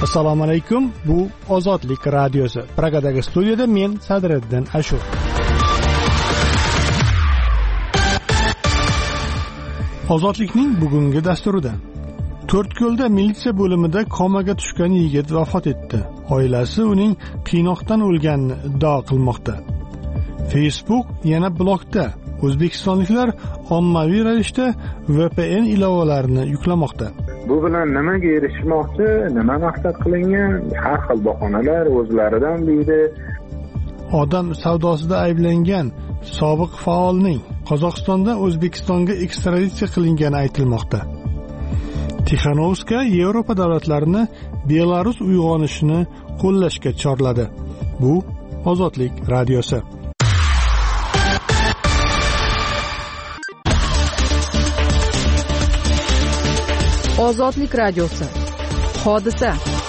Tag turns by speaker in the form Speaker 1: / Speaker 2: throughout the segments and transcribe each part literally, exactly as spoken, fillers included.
Speaker 1: Assalomu alaykum. Bu Ozodlik radiosi. Pragadagi studiyada men Sadriddin Ashur. Ozodlikning bugungi dasturida To'rtko'lda militsiya bo'limida komaga tushgan yigit vafot etdi. Oilasi uning qiynoqdan o'lganini iddao qilmoqda. Facebook yana blokda. O'zbekistonliklar ommaviy ravishda V P N ilovalarini yuklamoqda.
Speaker 2: Bu bilan nimaga erishmoqchi, nima maqsad qilingan, har xil bahonalar o'zlaridan deydi.
Speaker 1: Odam savdosida ayblangan sobiq faolning Qozog'istonda O'zbekistonga ekstraditsiya qilingani aytilmoqda. Tixanovska Yevropa davlatlarini Belarus uyg'onishini qo'llashga chorladi. Bu Ozodlik radiosi.
Speaker 3: Ozodlik radiosi. Hodisa.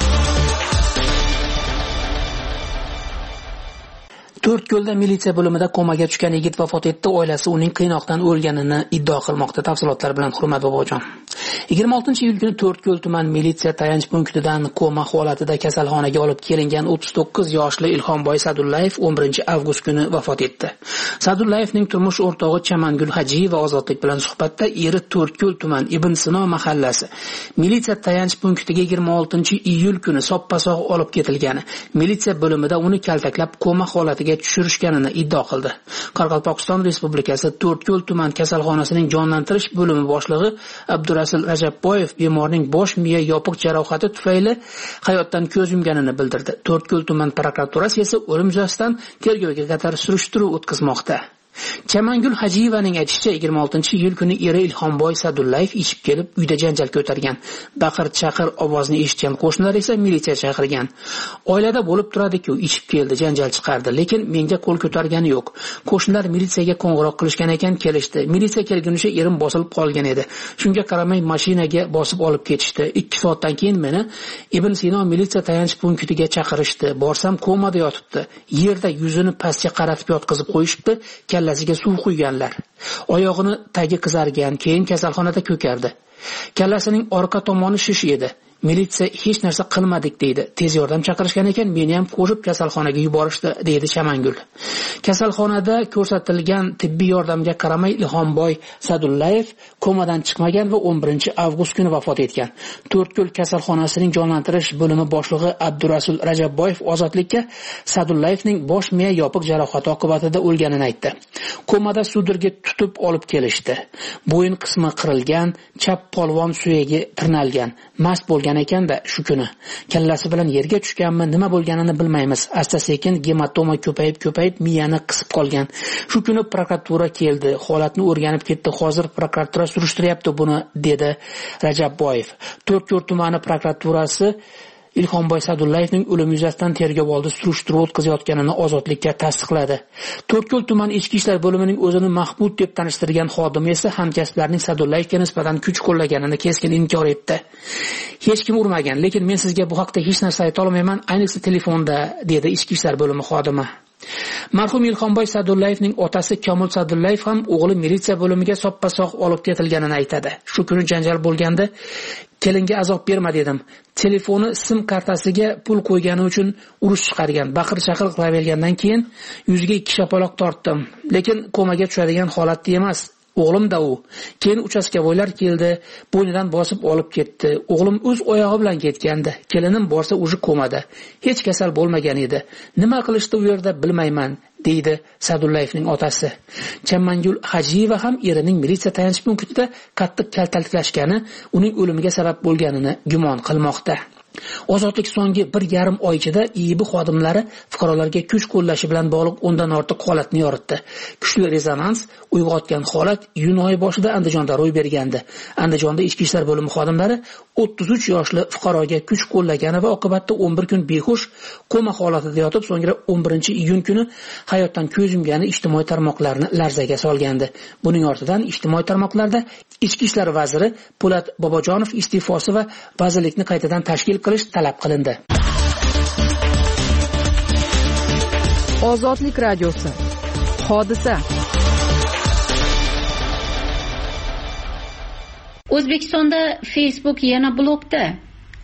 Speaker 3: To'rtko'lda militsiya bo'limida komaga tushgan yigit vafot etdi. Oilasi uning qiynoqdan o'lganini iddao qilmoqda. Tafsilotlar bilan Hurmat Bobojon. yigirma oltinchi iyul kuni To'rtko'l tuman militsiya tayanch punktidan koma holatida kasalxonaga olib kelingan o'ttiz to'qqiz yoshli Ilhomboy Sadullayev o'n birinchi avgust kuni vafot etdi. Sadullayevning turmush o'rtog'i Chamangul Hajiyeva Ozodlik bilan suhbatda eri To'rtko'l tuman Ibn Sino mahallasi militsiya tayanch punktiga yigirma oltinchi iyul kuni soppa-sog' olib ketilgani, militsiya bo'limida uni kaltaklab koma holatiga tushirishganini iddao qildi. Qoraqalpog'iston Respublikasi To'rtko'l tuman kasalxonasining jonlantirish bo'limi boshlig'i Abdurasul Rajabboyev bemorning bosh miya yopiq jarohati tufayli hayotdan ko'z yumganini bildirdi. To'rtko'l tuman prokuraturasi esa o'lim yuzasidan tergovga qadar surishtiruv o'tkazmoqda. Chamangul Hajiyevaning aytishicha, yigirma oltinchi iyul kuni eri Ilhomboy Sadullayev ichib kelib uyda janjal ko'targan. Baqir-chaqir ovozni eshitgan qo'shnilar esa militsiya chaqirgan. Oilada bo'lib turadi-ku, ichib keldi, janjal chiqardi, lekin menga qo'l ko'targani yo'q. Qo'shnilar militsiyaga qo'ng'iroq qilishgan ekan, kelishdi. Militsiya kelgunicha erim bosilib qolgan edi. Shunga qaramay mashinaga bosib olib ketishdi. ikki soatdan keyin meni Ibn Sino militsiya tayanch punktiga chaqirishdi. Borsam komada yotibdi. Yerda yuzini pastga qaratib yotqizib qo'yishibdi. Kallasiga suv quyganlar. Oyog'ini tagi qizargan, keyin kasalxonada ko'kardi. Kallasining orqa tomoni shish edi. Militsiya hech narsa qilmadik deydi. Tez yordam chaqirishgan ekan, meni ham qo'shib kasalxonaga yuborishdi, deydi Chamangul. Kasalxonada ko'rsatilgan tibbiy yordamga qaramay Ilhomboy Sadullayev komadan chiqmagan va o'n birinchi avgust kuni vafot etgan. To'rtko'l kasalxonasining jonlantirish bo'limi boshlig'i Abdurasul Rajabboyev Ozodlikka Sadullayevning bosh miya yopiq jarohati oqibatida o'lganini aytdi. Komada sudirga tutib olib kelishdi. Bo'yin qismi qirilgan, chap polvon suyagi tirnalgan. Mast bo'lgan ekanda shu kuni kallasi bilan yerga tushganmi, nima bo'lganini bilmaymiz. Asta-sekin gematoma ko'payib ko'payib miyani qisib qolgan. Shu kuni prokuratura keldi, holatni o'rganib ketdi. Hozir prokuratura surishtiryapti buni, dedi Rajabboyev. To'rtko'l tumani prokuraturasi Ilhomboy Sadullayevning o'limi yuzasidan tergov oldi surishtiruv o'tkazayotganini Ozodlikka tasdiqladi. To'rtko'l tuman ichki ishlar bo'limining o'zini Mahmud deb tanishtirgan xodimi esa hamkasblarining Sadullayevga nisbatan kuch qo'llaganini keskin inkor etdi. Hech kim urmagan, lekin men sizga bu haqda hech narsa ayta olmayman, ayniqsa telefonda, dedi ichki ishlar bo'limi xodimi. Marhum Ilhomboy Sadullayevning otasi Kamol Sadullayev ham o'g'li militsiya bo'limiga soppa-sog' olib ketilganini aytadi. Shu kuni janjal bo'lganda kelinga azob berma dedim. Telefoni sim kartasiga pul qo'ygani uchun urush chiqargan. Baqir-chaqir qilavergandan keyin yuziga ikki shapaloq tortdim. Lekin komaga tushadigan holatda emas. O'g'lim da u. Keyin uchastkavoylar keldi, bo'ynidan bosib olib ketdi. O'g'lim o'z oyog'i bilan ketgandi. Kelinim borsa uji komada. Hech kasal bo'lmagan edi. Nima qilishdi u yerda bilmayman, deydi Sadullayevning otasi. Chamangul Hajiyeva ham erining militsiya tayanch punktida qattiq kaltaklashgani uning o'limiga sabab bo'lganini gumon qilmoqda. Ozodlik so'nggi bir yarim oy ichida I I B xodimlari fuqarolarga kuch qo'llashi bilan bog'liq o'ndan ortiq holatni yoritdi. Kuchli rezonans uyg'otgan holat iyun oyi boshida Andijonda ro'y bergandi. Andijonda ichki ishlar bo'limi xodimlari o'ttiz uch yoshli fuqaroga kuch qo'llagani va oqibatda o'n bir kun behush koma holatida yotib, so'ngra o'n birinchi iyun kuni hayotdan ko'z yumgani ijtimoiy tarmoqlarni larzaga solgandi. Buning ortidan ijtimoiy tarmoqlarda ichki ishlar vaziri Po'lat Bobojonov iste'fosi va vazirlikni qaytadan tashkil qilish talab qilindi. Ozodlik radiosi. Hodisa.
Speaker 4: O'zbekistonda Facebook yana blokda.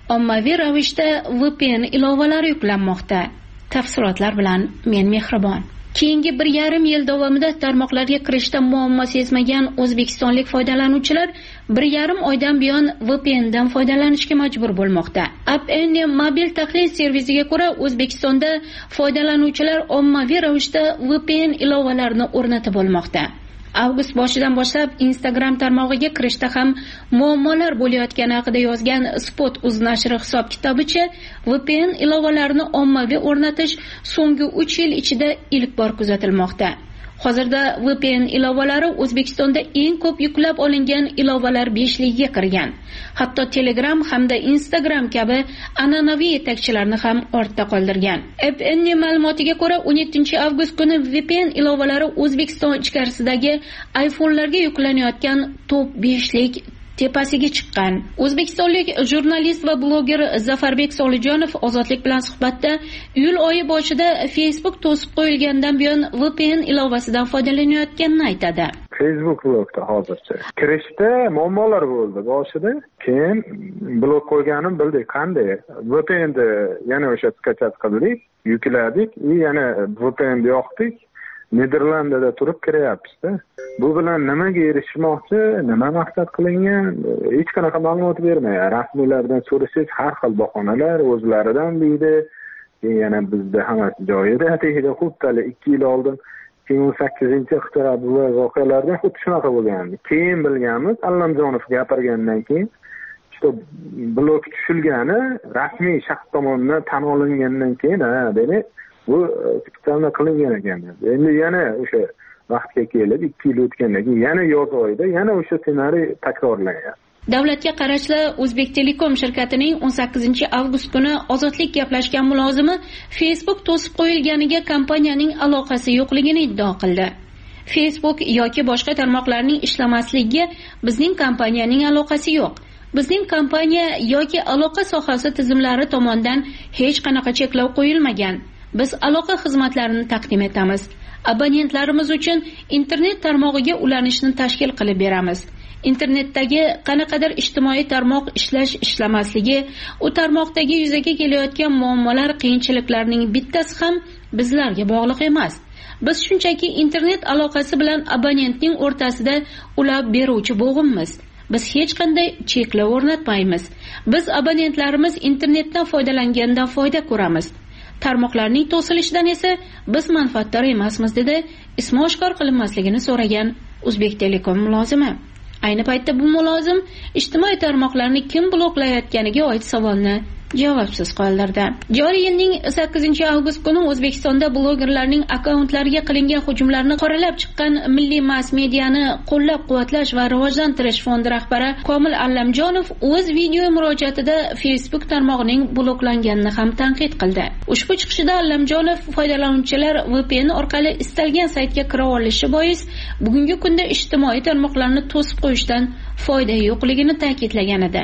Speaker 4: ommaviy ravishda V P N ilovalari yuklanmoqda. Tafsilotlar bilan men Mehribon. Keyingi bir yarim yil davomida tarmoqlarga kirishda muammo sezmagan o'zbekistonlik foydalanuvchilar bir yarim oydan buyon V P N dan foydalanishga majbur bo'lmoqda. App Annie mobil tahlil servisiga ko'ra, O'zbekistonda foydalanuvchilar ommaviy ravishda V P N ilovalarini o'rnatib olmoqda. Avgust boshidan boshlab Instagram tarmog'iga kirishda ham muammolar bo'layotgani haqida yozgan Spot.uz nashri hisob-kitobicha V P N ilovalarini ommaviy o'rnatish so'nggi uch yil ichida ilk bor kuzatilmoqda. Hozirda V P N ilovalari O'zbekistonda eng ko'p yuklab olingan ilovalar beshligiga kirgan. Hatto Telegram hamda Instagram kabi an'anaviy yetakchilarni ham ortda qoldirgan. App Annie ma'lumotiga ko'ra, o'n yettinchi avgust kuni V P N ilovalari O'zbekiston ichkarisidagi iPhone'larga yuklanayotgan top beshlik tepasiga chiqqan. O'zbekistonlik jurnalist va bloger Zafarbek Solijonov Ozodlik bilan suhbatda iyul oyi boshida Facebook to'sib qo'yilgandan buyon V P N ilovasidan foydalanayotganini aytadi.
Speaker 2: Facebook blokda hozircha. Kirishda muammolar bo'ldi boshida, keyin blok qo'yganim bildik. Qanday? V P N'ni yana o'sha skachat qildik, yukladik, yana V P N'ni yoqdik. Niderlandiyada turib kiryapmiz-da. Bu bilan nimaga erishmoqchi, nima maqsad qilingan, hech qanaqa ma'lumot bermaydi. Rasmiylardan so'rasangiz har xil bahonalar o'zlaridan deydi. Yana bizda hammasi joyida, tegida xuddi ikki yil oldin ikki ming o'n sakkizinchi ixtirob voqealarida xuddi shunaqa bo'lgandi. Keyin bilganmiz, Allamjonov gapirgandan keyin işte blok tushilgani rasmiy shaxs tomonidan tan olingandan keyin, ha, dedi. Bu spesialni qilingan ekan. Endi yana o'sha vaqtga kelib ikki yil o'tgandan keyin yana yoz oyida yana o'sha ssenariy takrorlangan.
Speaker 4: Davlatga qarashli O'zbek Telekom shirkatining o'n sakkizinchi avgust kuni Ozodlik gaplashgan mulozimi Facebook to'sib qo'yilganiga kompaniyaning aloqasi yo'qligini iddao qildi. Facebook yoki boshqa tarmoqlarning ishlamasligiga bizning kompaniyaning aloqasi yo'q. Bizning kompaniya yoki aloqa sohasi tizimlari tomonidan hech qanaqa cheklov qo'yilmagan. Biz aloqa xizmatlarini taqdim etamiz. Abonentlarimiz uchun internet tarmog'iga ulanishni tashkil qilib beramiz. Internetdagi qanaqadir ijtimoiy tarmoq ishlash ishlamasligi, u tarmoqdagi yuzaga kelayotgan muammolar, qiyinchiliklarning bittasi ham bizlarga bog'liq emas. Biz shunchaki internet aloqasi bilan abonentning o'rtasida ulab beruvchi bo'g'inmiz. Biz hech qanday cheklov o'rnatmaymiz. Biz abonentlarimiz internetdan foydalangandan foyda ko'ramiz. Tarmoqlarning to'silishidan esa biz manfaatdor emasmiz, dedi ismi oshkor qilinmasligini so'ragan O'zbek Telekom mulozimi. Ayni paytda bu mulozim ijtimoiy tarmoqlarni kim bloklayotganiga oid savolni javobsiz qoldirdi. Joriy yilning sakkizinchi avgust kuni O'zbekistonda blogerlarning akkauntlariga qilingan hujumlarni qoralab chiqqan Milliy mass mediani qo'llab-quvvatlash va rivojlantirish fondi rahbari Komil Allamjonov o'z video murojaatida Facebook tarmog'ining bloklanganini ham tanqid qildi. Ushbu chiqishida Allamjonov foydalanuvchilar V P N orqali istalgan saytga kira olishi bois bugungi kunda ijtimoiy tarmoqlarni to'sib qo'yishdan foyda yo'qligini ta'kidlagan edi.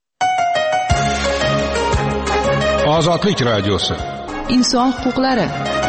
Speaker 5: Ozodlik radiosi.
Speaker 6: Inson huquqlari.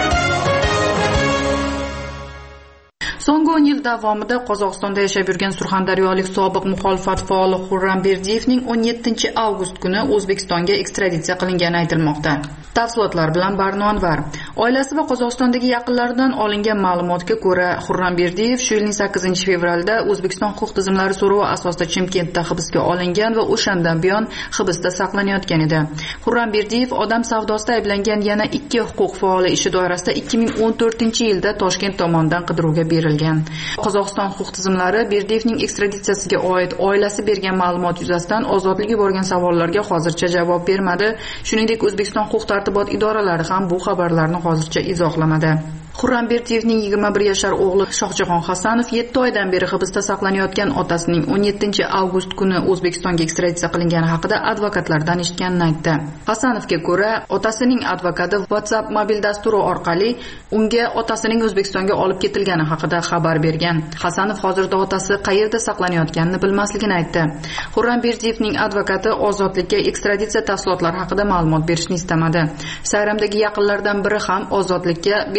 Speaker 6: So'nggi o'n yil davomida Qozog'istonda yashab yurgan surxondaryolik sobiq muxolifat faoli Xurram Berdiyevning o'n yettinchi avgust kuni O'zbekistonga ekstraditsiya qilingani aytilmoqda. Tafsilotlar bilan Barno Anvar. Oilasi va Qozog'istondagi yaqinlaridan olingan ma'lumotga ko'ra, Xurram Berdiyev shu yilning sakkizinchi fevralda O'zbekiston huquq tizimlari so'rovi asosida Chimkentda hibsga olingan va o'shandan buyon hibsda saqlanayotgan edi. Xurram Berdiyev odam savdosida ayblangan yana ikki huquq faoli ishi doirasida ikki ming o'n to'rtinchi yilda Toshkent tomonidan qidiruvga berilgan. Qozog'iston huquq tizimlari Berdiyevning ekstraditsiyasiga oid oilasi bergan ma'lumot yuzasidan ozodlik yuborgan savollarga hozircha javob bermadi. Shuningdek, O'zbekiston huquq tartibot idoralari ham bu xabarlarni hozircha izohlamadi. Xurram Berdiyevning yigirma bir yashar o'g'li Shohjahon Hasanov yetti oydan beri hibsda saqlanayotgan otasining o'n yettinchi avgust kuni O'zbekistonga ekstraditsiya qilingani haqida advokatlardan eshitganini aytdi. Hasanovga ko'ra, otasining advokati WhatsApp mobil dasturi orqali unga otasining O'zbekistonga olib ketilgani haqida xabar bergan. Hasanov hozirda otasi qayerda saqlanayotganini bilmasligini aytdi. Xurram Berdiyevning advokati ozodlikka ekstraditsiya tafsilotlari haqida ma'lumot berishni istamadi. Sayramdagi yaqinlardan biri ham ozodlikka Berdiyevning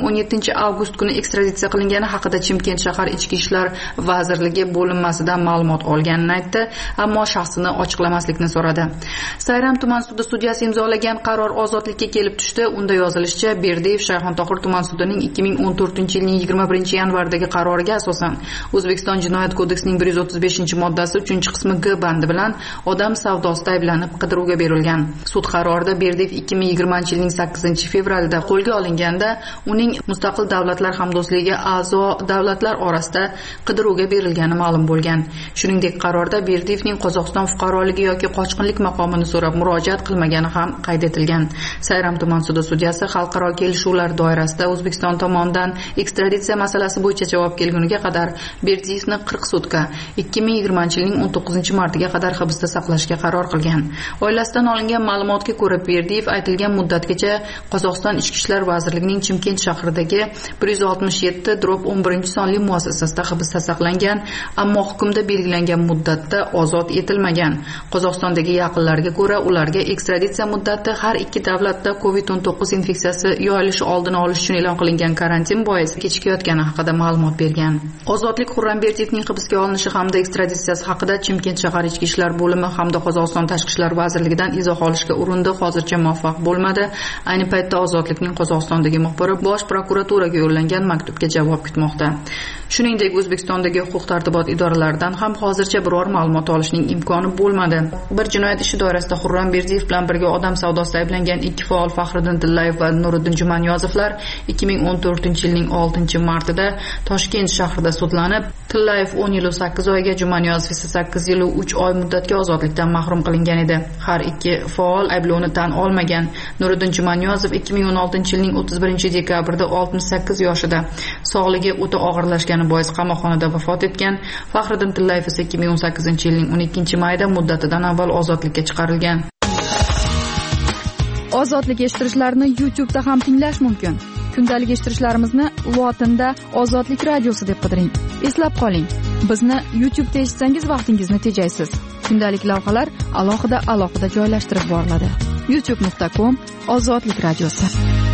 Speaker 6: o'n yettinchi avgust kuni ekstraditsiya qilingani haqida Chimkent shahar Ichki ishlar vazirligi bo'linmasidan ma'lumot olganini aytdi, ammo shaxsini ochiqlamaslikni so'radi. Sayram tuman sudi sudyasi imzolagan qaror ozodlikka kelib tushdi. Unda yozilishicha, Berdiyev Shayxontohur tuman sudining ikki ming o'n to'rtinchi yilning yigirma birinchi yanvardagi qaroriga asosan O'zbekiston Jinoyat kodeksining bir yuz o'ttiz beshinchi moddasi uchinchi qismi G bandi bilan odam savdosida ayblanib qidiruvga berilgan. Sud qarorida Berdiyev ikki ming yigirmanchi yilning sakkizinchi fevralida qo'lga olinganda uning mustaqil davlatlar hamdo'stligiga a'zo davlatlar orasida qidiruvga berilgani ma'lum bo'lgan. Shuningdek, qarorda Berdiyevning Qozog'iston fuqaroligi yoki qochqinlik maqomini so'rab murojaat qilmagani ham qayd etilgan. Sayram tuman sudi sudyasi xalqaro kelishuvlar doirasida O'zbekiston tomonidan ekstraditsiya masalasi bo'yicha javob kelguniga qadar Berdiyevni qirq sutka ikki ming yigirmanchi yilning o'n to'qqizinchi martiga qadar hibsda saqlashga qaror qilgan. Oilasidan olingan ma'lumotga ko'ra, Berdiyev aytilgan muddatgacha Qozog'iston Ichki ishlar vazirligining Chimkent shahridagi bir yuz oltmish yetti o'n birinchi sonli muassasasida hibsda saqlangan, ammo hukmda belgilangan muddatda ozod etilmagan. Qozog'istondagi yaqinlariga ko'ra, ularga ekstraditsiya muddati har ikki davlatda kovid o'n to'qqiz infeksiyasi yoyilishi oldini olish uchun e'lon qilingan karantin bois kechikayotgani haqida ma'lumot bergan. Ozodlik Xurramberdiyevning hibsga olinishi hamda ekstraditsiyasi haqida Chimkent shahar Ichki ishlar bo'limi hamda Qozog'iston Tashqi ishlar vazirligidan izoh olishga urindi, hozircha muvaffaq bo'lmadi. Ayni paytda Ozodlikning Qozog'istondagi muxbiri Bosh prokuraturaga yo'llangan maktubga javob kutmoqda. Shuningdek, O'zbekistondagi huquq-tartibot idoralaridan ham hozircha biror ma'lumot olishning imkoni bo'lmadi. Bir jinoyat ishi doirasida Xurramberdiyev bilan birga odam savdosida ayblangan ikki faol Faxriddin Tillayev va Nuriddin Jumaniyozovlar ikki ming o'n to'rtinchi yilning oltinchi martida Toshkent shahrida sudlanib, Tillayev o'n yil sakkiz oyga, Jumaniyozov esa sakkiz yil uch oy muddatga ozodlikdan mahrum qilingan edi. Har ikki faol ayblovni tan olmagan. Nuriddin Jumaniyozov ikki ming o'n oltinchi yilning o'ttiz birinchi dekabrida oltmish sakkiz yoshida sog'ligi o'ta og'irlashgani bois qamoqxonada vafot etgan. Faxriddin Tillayev esa ikki ming o'n sakkizinchi yilning o'n ikkinchi mayida muddatidan avval ozodlikka chiqarilgan.
Speaker 7: Ozodlik eshittirishlarni YouTube da ham tinglash mumkin. Kundalik eshittirishlarimizni lotinda Ozodlik radiosi deb qidiring. Eslab qoling, bizni YouTube da eshitsangiz vaqtingizni tejaysiz. Kundalik lavhalar alohida alohida joylashtirib boriladi. youtube nuqta com Ozodlik radiosi.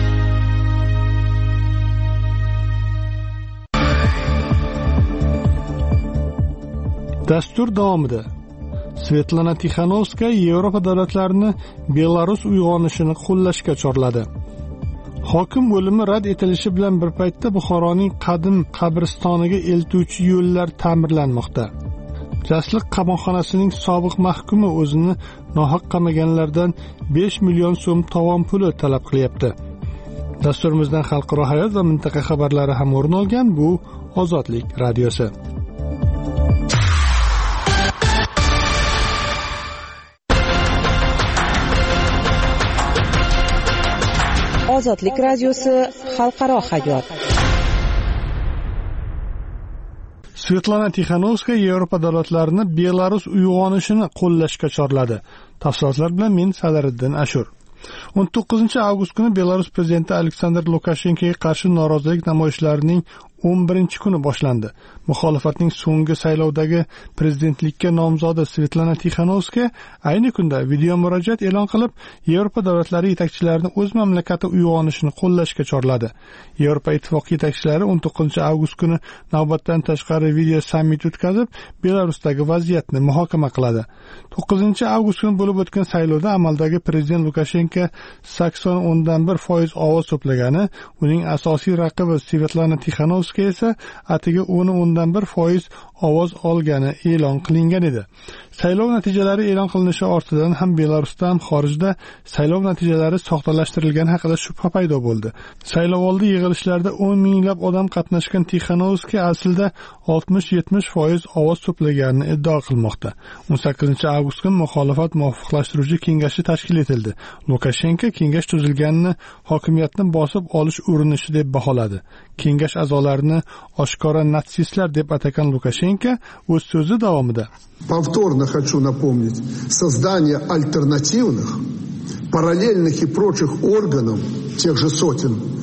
Speaker 1: Dastur davomida Svetlana Tixanovskaya Yevropa davlatlarini Belarus uyg'onishini qo'llashga chorladi. Hokim o'limi rad etilishi bilan bir paytda Buxoroning qadim qabristoniga eltuvchi yo'llar ta'mirlanmoqda. Jasliq qamoqxonasining sobiq mahkumi o'zini nohaq qamaganlardan besh million so'm tovon puli talab qilyapti. Dasturimizdan xalqaro hayot va mintaqa xabarlari ham o'rin olgan. Bu Ozodlik radiosi.
Speaker 8: Ozodlik radiosi xalqaro hayot.
Speaker 1: Svetlana Tixanovskaya Yevropa davlatlarini Belarus uyg'onishini qo'llashga chorladi. Tafsilotlar bilan men Sadariddin Ashur. o'n to'qqizinchi avgust kuni Belarus prezidenti Aleksandr Lukashenkoga qarshi norozilik namoyishlarining o'n birinchi kuni boshlandi. Muxolifatning so'nggi saylovdagi prezidentlikka nomzodi Svetlana Tixanovskaya ayni kunda video murojaat e'lon qilib, Yevropa davlatlari yetakchilarini o'z mamlakati uyg'onishini qo'llashga chorladi. Yevropa ittifoqi yetakchilari o'n to'qqizinchi avgust kuni navbatdan tashqari video sammit o'tkazib, Belarusdagi vaziyatni muhokama qiladi. to'qqizinchi avgust kuni bo'lib o'tgan saylovda amaldagi prezident Lukashenko sakson o'ndan bir foiz ovoz to'plagani, uning asosiy raqibi Svetlana Tixanovskaya esa atigi o'n o'ndan bir foiz ovoz olgani e'lon qilingan edi. Saylov natijalari e'lon qilinishi ortidan ham Belarusda ham xorijda saylov natijalari soxtalashtirilgani haqida shubha paydo bo'ldi. Saylovoldi yig'ilishlarda o'n minglab odam qatnashgan Tixanovskaya aslida oltmish yetmish foiz ovoz to'plaganini iddao qilmoqda. o'n sakkizinchi avgust kuni muxolifat muvofiqlashtiruvchi kengashi tashkil etildi. Lukashenko kengash tuzilganini hokimiyatni bosib olish urinishi deb baholadi. Kengash a'zolarini oshkora natsistlar deb atagan Lukashenko o'z so'zi davomida
Speaker 9: Повторно хочу напомнить, создание альтернативных, параллельных и прочих органов, тех же сотен,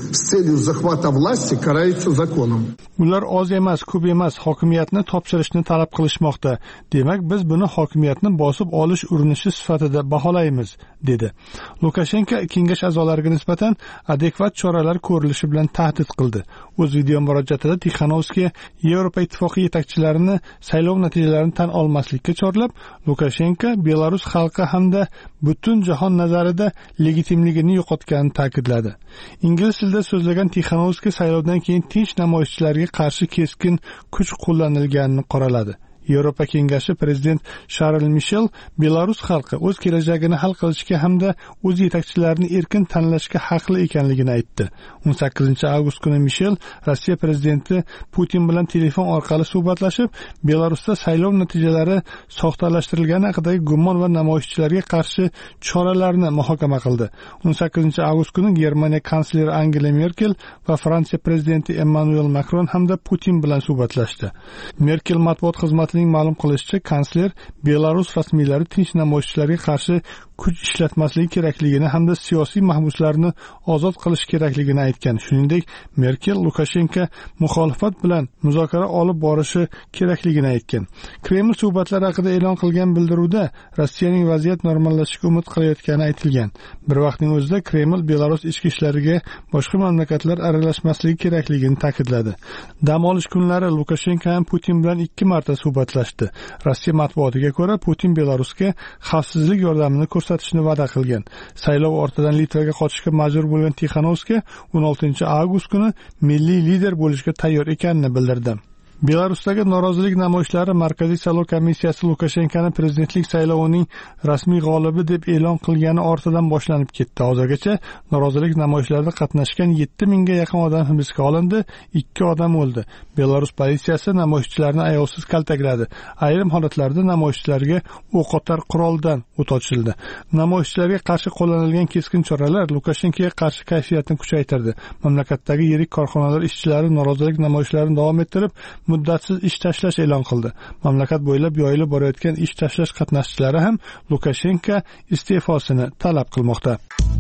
Speaker 9: с целью захвата власти карается законом.
Speaker 1: Ular oz emas, ko'p emas, hokimiyatni topshirishni talab qilishmoqda. Demak, biz buni hokimiyatni bosib olish urinishi sifatida baholaymiz, dedi. Lukashenko kengash a'zolariga nisbatan adekvat choralar ko'rilishi bilan tahdid qildi. O'z video murojaatida Tixanovskiy Yevropa ittifoqi yetakchilarini saylov natijalarini tan olmaslikka chorlab, Lukashenko Belarus xalqi hamda butun jahon nazarida legitimligini yo'qotganini ta'kidladi. Ingliz tilida so'zlagan Tixanovskiy saylovdan keyin tinch namoyishchilarga qarshi keskin kuch qo'llanilganini qoraladi. Yevropa Kengashi prezident Charles Michel Belarus xalqi o'z kelajagini hal qilishga hamda o'z yetakchilarini erkin tanlashga haqli ekanligini aytdi. o'n sakkizinchi avgust kuni Michel Rossiya prezidenti Putin bilan telefon orqali suhbatlashib, Belarusda saylov natijalari soxtalashtirilgani haqidagi gumon va namoyishchilarga qarshi choralarni muhokama qildi. o'n sakkizinchi avgust kuni Germaniya kansleri Angela Merkel va Fransiya prezidenti Emmanuel Macron hamda Putin bilan suhbatlashdi. Merkel matbuot xizmati ma'lum qilishicha, kansler Belarus rasmiylari tinch namoyishchilarga qarshi kuch ishlatmasligi kerakligini hamda siyosiy mahbuslarni ozod qilish kerakligini aytgan. Shuningdek, Merkel Lukashenko muxolifat bilan muzokara olib borishi kerakligini aytgan. Kreml suhbatlari haqida e'lon qilgan bildiruvda Rossiyaning vaziyat normallashishiga umid qilayotgani aytilgan. Bir vaqtning o'zida Kreml Belarus ichki ishlariga boshqa mamlakatlar aralashmasligi kerakligini ta'kidladi. Dam olish kunlari Lukashenko ham Putin bilan ikki marta suhbatlashdi. Rossiya matbuotiga ko'ra, Putin Belarusga xavfsizlik yordamini ko'rsatishni va'da qilgan. Saylov ortidan Litvaga qochishga majbur bo'lgan Tixanovskiy o'n oltinchi avgust kuni milliy lider bo'lishga tayyor ekanini bildirdi. Belarusdagi norozilik namoyishlari Markaziy saylov komissiyasi Lukashenkoni prezidentlik saylovining rasmiy g'olibi deb e'lon qilgani ortidan boshlanib ketdi. Hozirgacha norozilik namoyishlarida qatnashgan yetti mingga yaqin odam hibsga olindi, ikki odam o'ldi. Belarus politsiyasi namoyishchilarni ayovsiz kaltakladi. Ayrim holatlarda namoyishchilarga o'qotar quroldan o't ochildi. Namoyishchilarga qarshi qo'llanilgan keskin choralar Lukashenkoga qarshi kayfiyatni kuchaytirdi. Mamlakatdagi yirik korxonalar ishchilari norozilik namoyishlarini davom ettirib, muddatsiz ish tashlash e'lon qildi. Mamlakat bo'ylab yoyilib borayotgan ish tashlash qatnashchilari ham Lukashenko iste'fosini talab qilmoqda.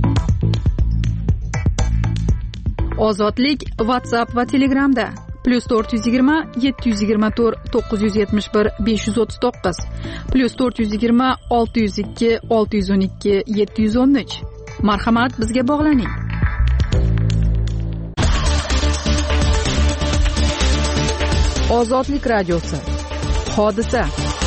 Speaker 7: Ozodlik WhatsApp va Telegramda plus to'rt yuz yigirma yetti yuz yigirma to'rt to'qqiz yuz yetmish bir besh yuz o'ttiz to'qqiz plus to'rt yuz yigirma olti yuz ikki olti yuz o'n ikki yetti yuz o'n uch. Marhamat, bizga bog'laning. Ozodlik radiosi. Hodisa.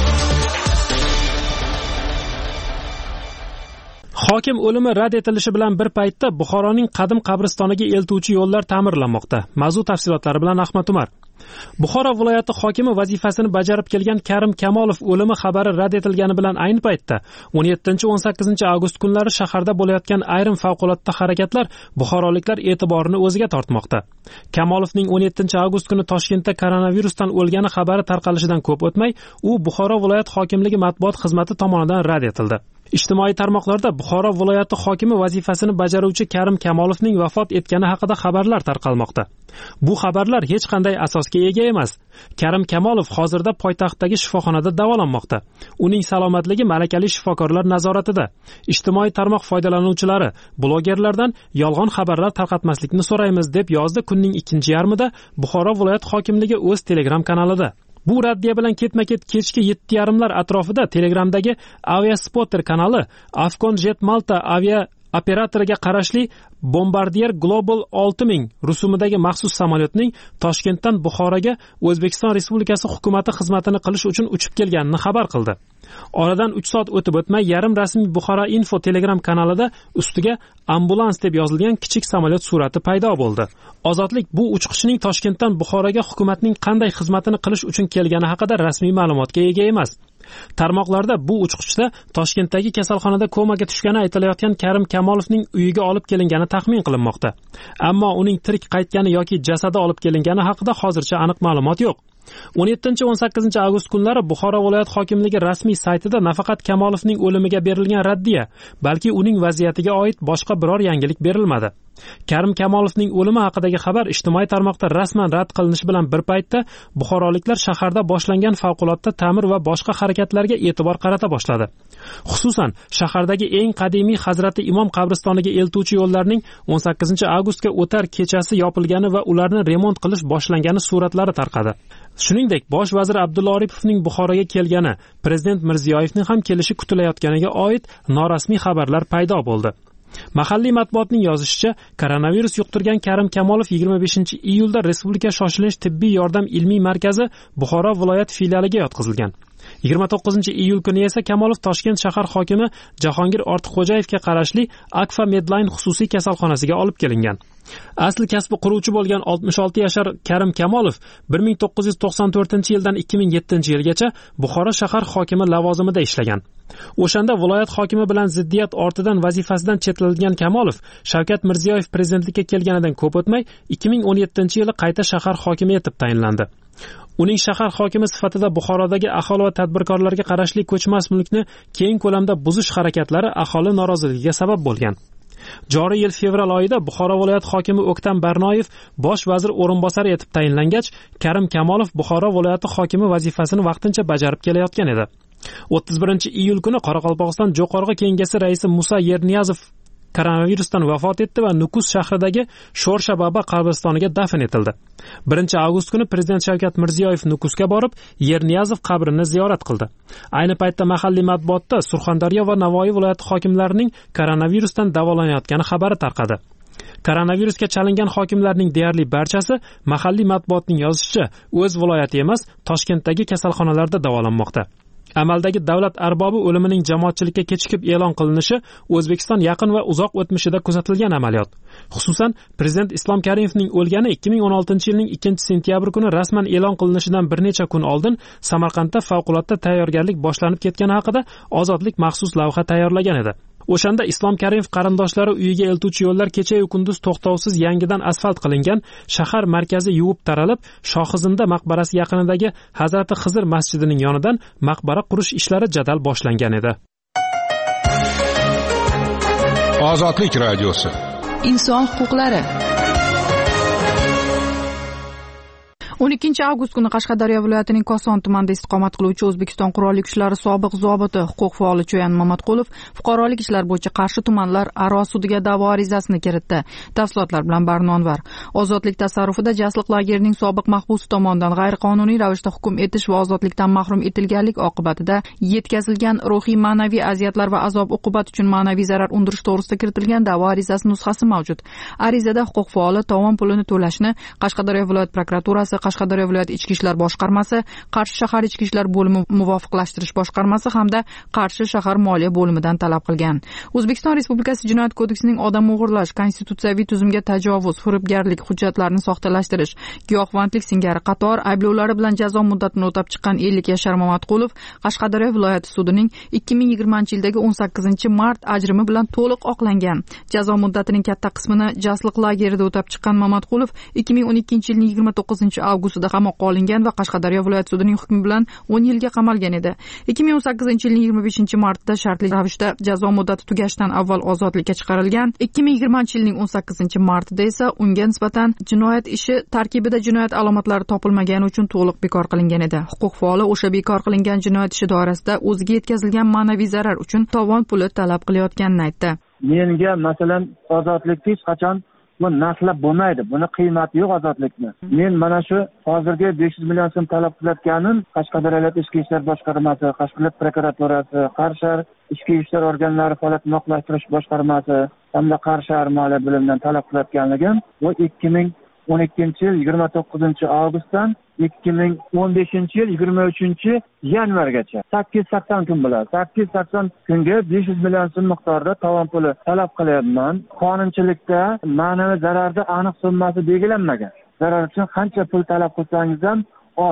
Speaker 10: Hokim o'limi rad etilishi bilan bir paytda Buxoroning qadim qabristoniga eltuvchi yo'llar ta'mirlanmoqda. Mavzu tafsilotlari bilan Ahmad Umar. Buxoro viloyati hokimi vazifasini bajarib kelgan Karim Kamolov o'limi xabari rad etilgani bilan ayni paytda o'n yettinchi o'n sakkizinchi avgust kunlari shaharda bo'layotgan ayrim favqulodda harakatlar buxoroliklar e'tiborini o'ziga tortmoqda. Kamolovning o'n yettinchi avgust kuni Toshkentda koronavirusdan o'lgani xabari tarqalishidan ko'p o'tmay, u Buxoro viloyat hokimligi matbuot xizmati tomonidan rad etildi. Ijtimoiy tarmoqlarda Buxoro viloyati hokimi vazifasini bajaruvchi Karim Kamolovning vafot etgani haqida xabarlar tarqalmoqda. Bu xabarlar hech qanday asosga ega emas. Karim Kamolov hozirda poytaxtdagi shifoxonada davolanmoqda. Uning salomatligi malakali shifokorlar nazoratida. Ijtimoiy tarmoq foydalanuvchilari blogerlardan yolg'on xabarlar tarqatmaslikni so'raymiz deb yozdi kunning ikkinchi yarmida Buxoro viloyat hokimligi o'z Telegram kanalida. Bu raddiya bilan ketma-ket kechki yetti yarim lar atrofida Telegramdagi Aviaspotter kanali Afcon Jet Malta avia operatoriga qarashli Bombardier Global olti ming rusumidagi maxsus samolyotning Toshkentdan Buxoroga O'zbekiston Respublikasi hukumatı xizmatini qilish uchun uchib kelganini xabar qildi. Oradan uch soat o'tib o'tmay yarim rasmiy Buxoro Info Telegram kanalida ustiga ambulans deb yozilgan kichik samolyot surati paydo bo'ldi. Ozodlik bu uchqishning Toshkentdan Buxoroga hukumatning qanday xizmatini qilish uchun kelgani haqida rasmiy ma'lumotga ega emas. Tarmoqlarda bu uchqishda Toshkentdagi kasalxonada komaga tushgani aytilayotgan Karim Kamolovning uyiga olib kelingani taxmin qilinmoqda. Ammo uning tirik qaytgani yoki jasadi olib kelingani haqida hozircha aniq ma'lumot yo'q. o'n yettinchi o'n sakkizinchi avgust kunlari Buxoro viloyat hokimligi rasmiy saytida nafaqat Kamolovning o'limiga berilgan raddiya, balki uning vaziyatiga oid boshqa biror yangilik berilmadi. Karim Kamolovning o'limi haqidagi xabar ijtimoiy tarmoqda rasman rad qilinishi bilan bir paytda buxoroliklar shaharda boshlangan favqulodda ta'mir va boshqa harakatlarga e'tibor qarata boshladi. Xususan, shahardagi eng qadimiy Hazrati Imom qabristoniga eltuvchi yo'llarning o'n sakkizinchi avgustga o'tar kechasi yopilgani va ularni remont qilish boshlangani suratlari tarqadi. Shuningdek, bosh vazir Abdulla Oripovning Buxoroga kelgani, prezident Mirziyoyevning ham kelishi kutilayotganiga oid norasmiy xabarlar paydo bo'ldi. Mahalliy matbuotning yozishicha, koronavirus yuqtirgan Karim Kamolov yigirma beshinchi iyulda Respublika shoshilinch tibbiy yordam ilmiy markazi Buxoro viloyat filialiga yotqizilgan. yigirma to'qqizinchi iyul kuni esa Kamolov Toshkent shahar hokimi Jahongir Ortiqxo'jayevga qarashli Akfa Medline xususiy kasalxonasiga olib kelingan. Asli kasbi quruvchi bo'lgan oltmish olti yashar Karim Kamolov bir ming to'qqiz yuz to'qson to'rtinchi yildan ikki ming yettinchi yilgacha Buxoro shahar hokimi lavozimida ishlagan. O'shanda viloyat hokimi bilan ziddiyat ortidan vazifasidan chetlatilgan Kamolov Shavkat Mirziyoyev prezidentlikka kelganidan ko'p o'tmay ikki ming o'n yettinchi yili qayta shahar hokimi etib tayinlandi. Uning shahar hokimi sifatida Buxorodagi aholi va tadbirkorlarga qarashli ko'chmas mulkni keng ko'lamda buzish harakatlari aholi noroziligiga sabab bo'lgan. Joriy yil fevral oyida Buxoro viloyat hokimi O'ktam Barnoyev bosh vazir o'rinbosari etib tayinlangach, Karim Kamolov Buxoro viloyati hokimi vazifasini vaqtincha bajarib kelayotgan edi. o'ttiz birinchi iyul kuni Qoraqalpog'iston Jo'qorg'i Kengashi raisi Musa Yerniyazov koronavirusdan vafot etdi va Nukus shahridagi Sho'rshababa qabristoniga dafn etildi. birinchi avgust kuni prezident Shavkat Mirziyoyev Nukusga borib, Yerniyazov qabrini ziyorat qildi. Ayni paytda mahalliy matbuotda Surxondaryo va Navoiy viloyati hokimlarining koronavirusdan davolanayotgani xabari tarqadi. Koronavirusga chalingan hokimlarning deyarli barchasi mahalliy matbuotning yozishicha o'z viloyati emas, Toshkentdagi kasalxonalarda davolanmoqda. Amaldagi davlat arbobi o'limining jamoatchilikka kechikib e'lon qilinishi O'zbekiston yaqin va uzoq o'tmishida kuzatilgan amaliyot. Xususan, prezident Islom Karimovning o'lgani ikki ming o'n oltinchi yilning ikkinchi sentyabr kuni rasman e'lon qilinishidan bir necha kun oldin Samarqandda favqulodda tayyorgarlik boshlanib ketgani haqida Ozodlik maxsus lavha tayyorlagan edi. O'shanda Islom Karimov qarindoshlari uyiga eltuvchi yo'llar kecha-yu kunduz to'xtovsiz yangidan asfalt qilingan, shahar markazi yuvib taralib, Shohizinda maqbarasi yaqinidagi Hazrati Xizr masjidining yonidan maqbara qurish ishlari jadal boshlangan edi.
Speaker 5: Ozodlik radiosi.
Speaker 7: Inson huquqlari. o'n ikkinchi avgust kuni Qashqadaryo viloyatining Koson tumanida istiqomat qiluvchi O'zbekiston qurolli kuchlari sobiq zobiti, huquq faoli Cho'yan Mamatqulov fuqarolik ishlar bo'yicha Qarshi tumanlar aro sudiga da'vo arizasini kiritdi. Tafsilotlar bilan Barnonvar. Ozodlik tasarrufida jasliq lagerining sobiq mahbusi tomonidan g'ayriqonuniy ravishda hukm etish va ozodlikdan mahrum etilganlik oqibatida yetkazilgan ruhiy ma'naviy aziyatlar va azob uqubat uchun ma'naviy zarar undirish to'g'risida kiritilgan da'vo arizasi nusxasi mavjud. Arizada huquq faoli tovon pulini to'lashni Qashqadaryo viloyat prokuraturasi, Qashqadaryo viloyat ichki ishlar boshqarmasi, Qarshi shahar ichki ishlar bo'limi muvofiqlashtirish boshqarmasi hamda Qarshi shahar moliya bo'limidan talab qilgan. O'zbekiston Respublikasi Jinoyat kodeksining odam o'g'irlash, konstitutsiyaviy tuzumga tajovuz, firibgarlik, hujjatlarni soxtalashtirish, giyohvandlik singari qator ayblovlari bilan jazo muddatini o'tab chiqqan ellik yashar Mamatqulov Qashqadaryo viloyati sudining ikki ming yigirmanchi yildagi o'n sakkizinchi mart ajrimi bilan to'liq oqlangan. Jazo muddatining katta qismini jasliq lagerida o'tab chiqqan Mamatqulov ikki ming o'n ikkinchi yilning yigirma to'qqizinchi avgustida qamoqqa olingan va Qashqadaryo viloyat sudining hukmi bilan o'n yilga qamalgan edi. ikki ming o'n sakkizinchi yilning yigirma beshinchi martida shartli ravishda jazo muddati tugashidan avval ozodlikka chiqarilgan. ikki ming yigirmanchi yilning o'n sakkizinchi martida esa unga nisbatan jinoyat ishi tarkibida jinoyat alomatlari topilmagani uchun to'liq bekor qilingan edi. Huquq faoli o'sha bekor qilingan jinoyat ishi doirasida o'ziga yetkazilgan ma'naviy zarar uchun tovon puli talab qilayotganini aytdi.
Speaker 11: Menga masalan ozodlikni hech qachon bu narxlab bo'lmaydi. Buni qiymati yo'q ozodlikni. Men mana shu hozirgi besh yuz million so'm talab qilayotganim Qashqadaryo viloyat ichki ishlar boshqarmasi, Qashqadaryo prokuraturasi, Qarshi ichki ishlar organlari faoliyatini muvofiqlashtirish boshqarmasi hamda Qarshi moliya bo'limidan talab qilayotganligim bu ikki ming o'n ikkinchi yil yigirma to'qqizinchi avgustdan ikki ming o'n beshinchi yil yigirma uchinchi yanvargacha sakkiz yuz sakson kun bo'ladi. sakkiz yuz sakson kunga besh yuz million so'm miqdorida tovon puli talab qilyapman. Qonunchilikda ma'naviy zararda aniq summasi belgilanmagan. Zarar uchun qancha pul talab qilsangiz ham oz.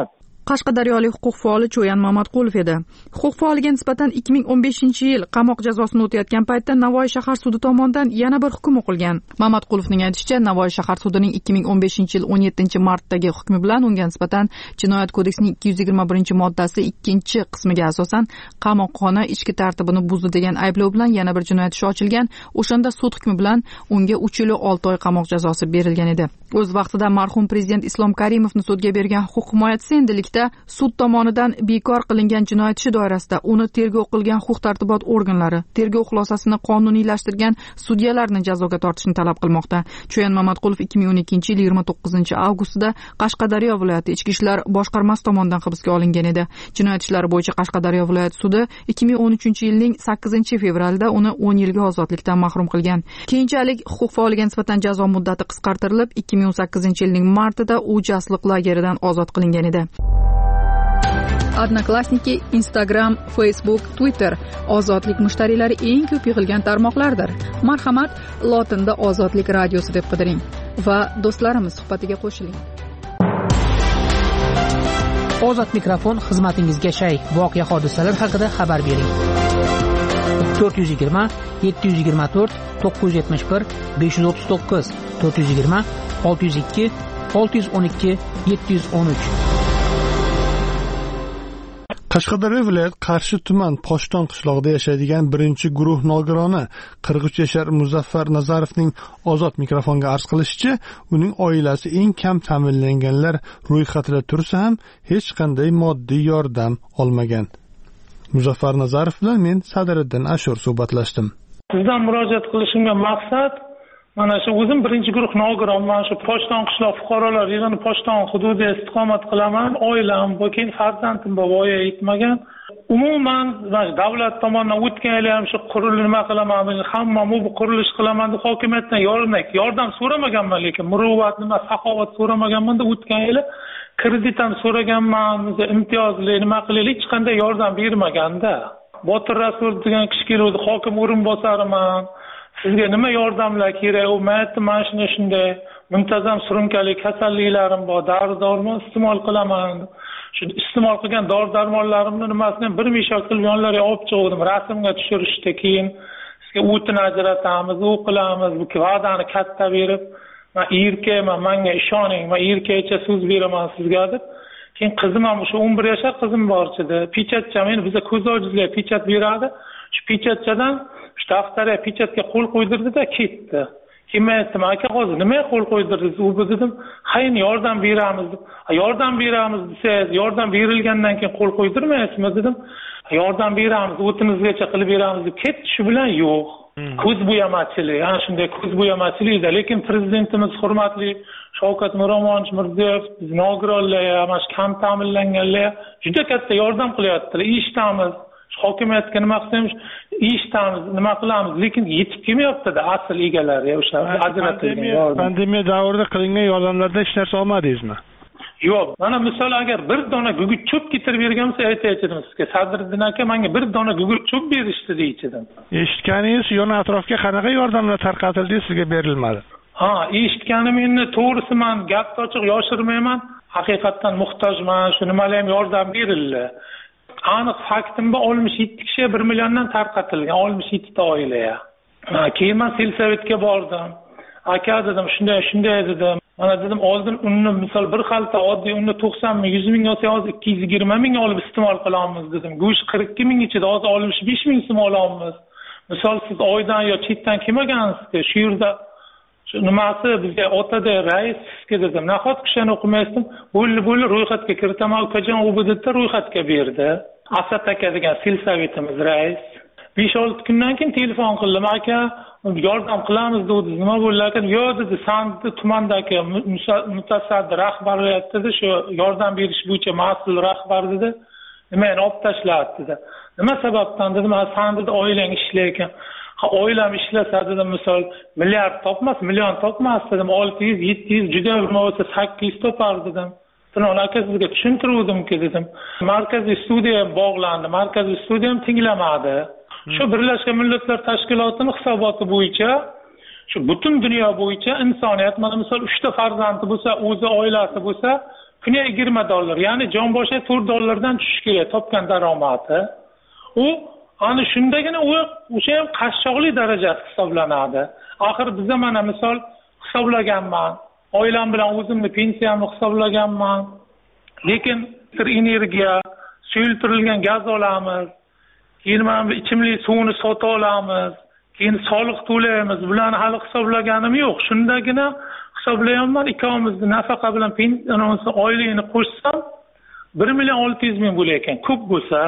Speaker 7: qashqadaryolik huquq faoli Cho'yan Mamatqulov edi. Huquq faoliga nisbatan ikki ming o'n beshinchi yil qamoq jazosini o'tayotgan paytda Navoiy shahar sudi tomonidan yana bir hukm o'qilgan. Mamatqulovning aytishicha, Navoiy shahar sudining ikki ming o'n beshinchi yil o'n yettinchi martdagi hukmi bilan unga nisbatan Jinoyat kodeksining ikki yuz yigirma birinchi moddasi ikkinchi qismiga asosan qamoqxona ichki tartibini buzdi degan ayblov bilan yana bir jinoyat ishi ochilgan. O'shanda sud hukmi bilan unga uch yil olti oy qamoq jazosi berilgan edi. O'z vaqtida marhum prezident Islom Karimovni sudga bergan huquq himoyachisi endilikda sud tomonidan bekor qilingan jinoyat ishi doirasida uni tergov qilgan huquq-tartibot organlari, tergov xulosasini qonuniylashtirgan sudyalarni jazoga tortishni talab qilmoqda. Cho'yan Mamatqulov ikki ming o'n ikkinchi yil yigirma to'qqizinchi avgustda Qashqadaryo viloyati ichki ishlar boshqarmasi tomonidan hibsga olingan edi. Jinoyat ishlari bo'yicha Qashqadaryo viloyati sudi ikki ming o'n uchinchi yilning sakkizinchi fevralida uni o'n yilga ozodlikdan mahrum qilgan. Keyinchalik huquq faoliga nisbatan jazo muddati qisqartirilib, ikki ming o'n sakkizinchi yilning martida u jasliq lageridan ozod qilingan edi. Odnoklassniki, Instagram, Facebook, Twitter ozodlik mushtariylari eng ko'p yig'ilgan tarmoqlardir. Marhamat, lotinda Ozodlik radiosi deb qidiring va do'stlarimiz suhbatiga qo'shiling.
Speaker 3: Ozod mikrofon xizmatingizga shay. Voqea hodisalar haqida xabar bering. to'rt yuz yigirma yetti yuz yigirma to'rt to'qqiz yuz yetmish bir besh yuz o'ttiz to'qqiz to'rt yuz yigirma olti yuz ikki olti yuz o'n ikki yetti yuz o'n uch.
Speaker 1: Qashqadaryo viloyat Qarshi tuman Poshton qishlog'ida yashaydigan birinchi guruh nogironi qirq uch yashar Muzaffar Nazarovning ozod mikrofonga arz qilishicha, uning oilasi eng kam ta'minlanganlar ro'yxatida tursa ham hech qanday moddiy yordam olmagan. Muzaffar Nazarov bilan men Sadiriddin Ashur suhbatlashdim.
Speaker 12: Sizdan murojaat qilishimga maqsad mana shu o'zim birinchi guruh nogironman, shu Poshton qishloq fuqarolar yig'ini Poshton hududida istiqomat qilaman. Oilam bor, keyin farzandim bor, voyaga yetmagan. Umuman davlat tomonidan o'tgan yil ham shu qurilish nima qilaman, hammam bu qurilish qilaman deb hokimiyatdan yordam yordam so'ramaganman, lekin muruvvat nima saxovat so'ramaganman deb o'tgan yil kredit ham so'raganman, imtiyozli nima qilaylik, hech qanday yordam bermaganda. Botir Rasul degan kishi keldi, hokim o'rinbosariman. Sizga nima yordamlar kerak? U maytni mana shunday shunday muntazam surunkali kasalliklarim bor, dori-dormon iste'mol qilaman. Shu iste'mol qilgan dori-darmonlarimni nimasini bir misha qilib yonlariga olib chiqdim, rasmga tushirishdi. Keyin sizga o'tini ajratamiz, u qilamiz, bu va'dani katta berib, men erkakman, menga ishoning, men erkakcha so'z beraman sizga deb. Keyin qizim ham shu o'n bir yashar qizim bor edi. Pechatcha, men bizga ko'z ojizlar pechat beradi. Shu pechatchadan shu daftarga pechatga qo'l qo'ydirdi-da ketdi. Keyin aytdim, aka hozir nimaga qo'l qo'ydirdingiz? U dedim, "Hayin yordam beramiz." "Yordam beramiz desangiz, yordam berilgandan keyin qo'l qo'ydirmaysizmi?" dedim. "Yordam beramiz, o'tinizgacha qilib beramiz" deb ketdi. Shu bilan yo'q. Ko'z bo'yamachilik, ana shunday ko'z bo'yamachilikda, lekin prezidentimiz hurmatli Shavkat Miromonovich Mirziyoyev nogironlar, mana shu kam ta'minlanganlar juda katta yordam qilyaptilar. Eshitamiz. Hokimiyatga nima qilamiz, eshitamiz, nima qilamiz, lekin yetib kelmayapti-da asl egalari, o'sha ajratilgan.
Speaker 1: Pandemiya davrida qilingan yordamlarda hech narsa olmadingizmi?
Speaker 12: Yo'q. Mana misol agar bir dona gugurt cho'p keltirib bergan bo'lsa aytaychidim sizga, Sadiriddin aka menga bir dona gugurt cho'p berishdi deychidim.
Speaker 1: Eshitganingiz, yon atrofga qanaqa yordamlar tarqatildi, sizga berilmadi?
Speaker 12: Ha, eshitganim endi to'g'risi men gapni ochiq yoshirmayman. Haqiqatan muhtojman, shu nimalar ham yordam berildi. Aniq faktim bor, oltmish yetti kishi bir milliondan tarqatilgan, oltmish yetti ta oilaga. Keyin men Selsovetga bordim. Aka dedim, shunday shunday dedim. Mana dedim, oldin unni misol bir xalta oddiy unni to'qson ming, yuz ming olsa hozir ikki yuz yigirma ming olib iste'mol qilamiz dedim. Go'sht qirq ikki ming ichida hozir oltmish besh ming so'm olamiz. Misol siz oydan yo chetdan kelmagansiz, shu yerda shu nimasi bizga otada rais sizga dedim. Nahot kishini o'qimaysizdim, bo'ldi bo'ldi ro'yxatga kiritaman, ukajon u budjetda ro'yxatga berdi. Asad aka degan Selsovetimiz rais. besh olti kundan keyin telefon qildim, aka yordam qilamiz dedi. Nima bo'ldi aka? Yo'q dedi, Sandi tumandagi mutasaddi rahbariyat dedi, shu yordam berish bo'yicha mas'ul rahbar dedi. Nimani olib tashladi dedi. Nima sababdan dedim, Sandida oilang ishlayotgan. Ha, oilam ishlasa dedim, misol milliard topmas, million topmas dedim, olti yuz yetti yuz juda bo'lmasa sakkiz yuz topar dedim. Buni aka sizga tushuntiruvdim-ki dedim. Markaziy studiya bog'landi, markaziy studiya ham tinglamadi. Shu Birlashgan Millatlar Tashkilotining hisoboti bo'yicha, shu butun dunyo bo'yicha insoniyat mana misol uch ta farzandi bo'lsa, o'zi oilasi bo'lsa, kuniga yigirma dollar, ya'ni jon boshiga to'rt dollardan tushishi kerak topgan daromadi. U ana shundagina u o'sha ham qashshoqlik darajasi hisoblanadi. Axir biz mana misol hisoblaganman, oilam bilan o'zimni pensiyamni hisoblaganman. Lekin energiya, suyultirilgan gaz olamiz, keyin mana ichimlik suvini sota olamiz, keyin soliq to'laymiz. Bularni hali hisoblaganim yo'q. Shundagina hisoblayapman, ikkovimizni nafaqa bilan pensiyani oyligini qo'shsam bir million olti yuz ming bo'lar ekan. Ko'p bo'lsa,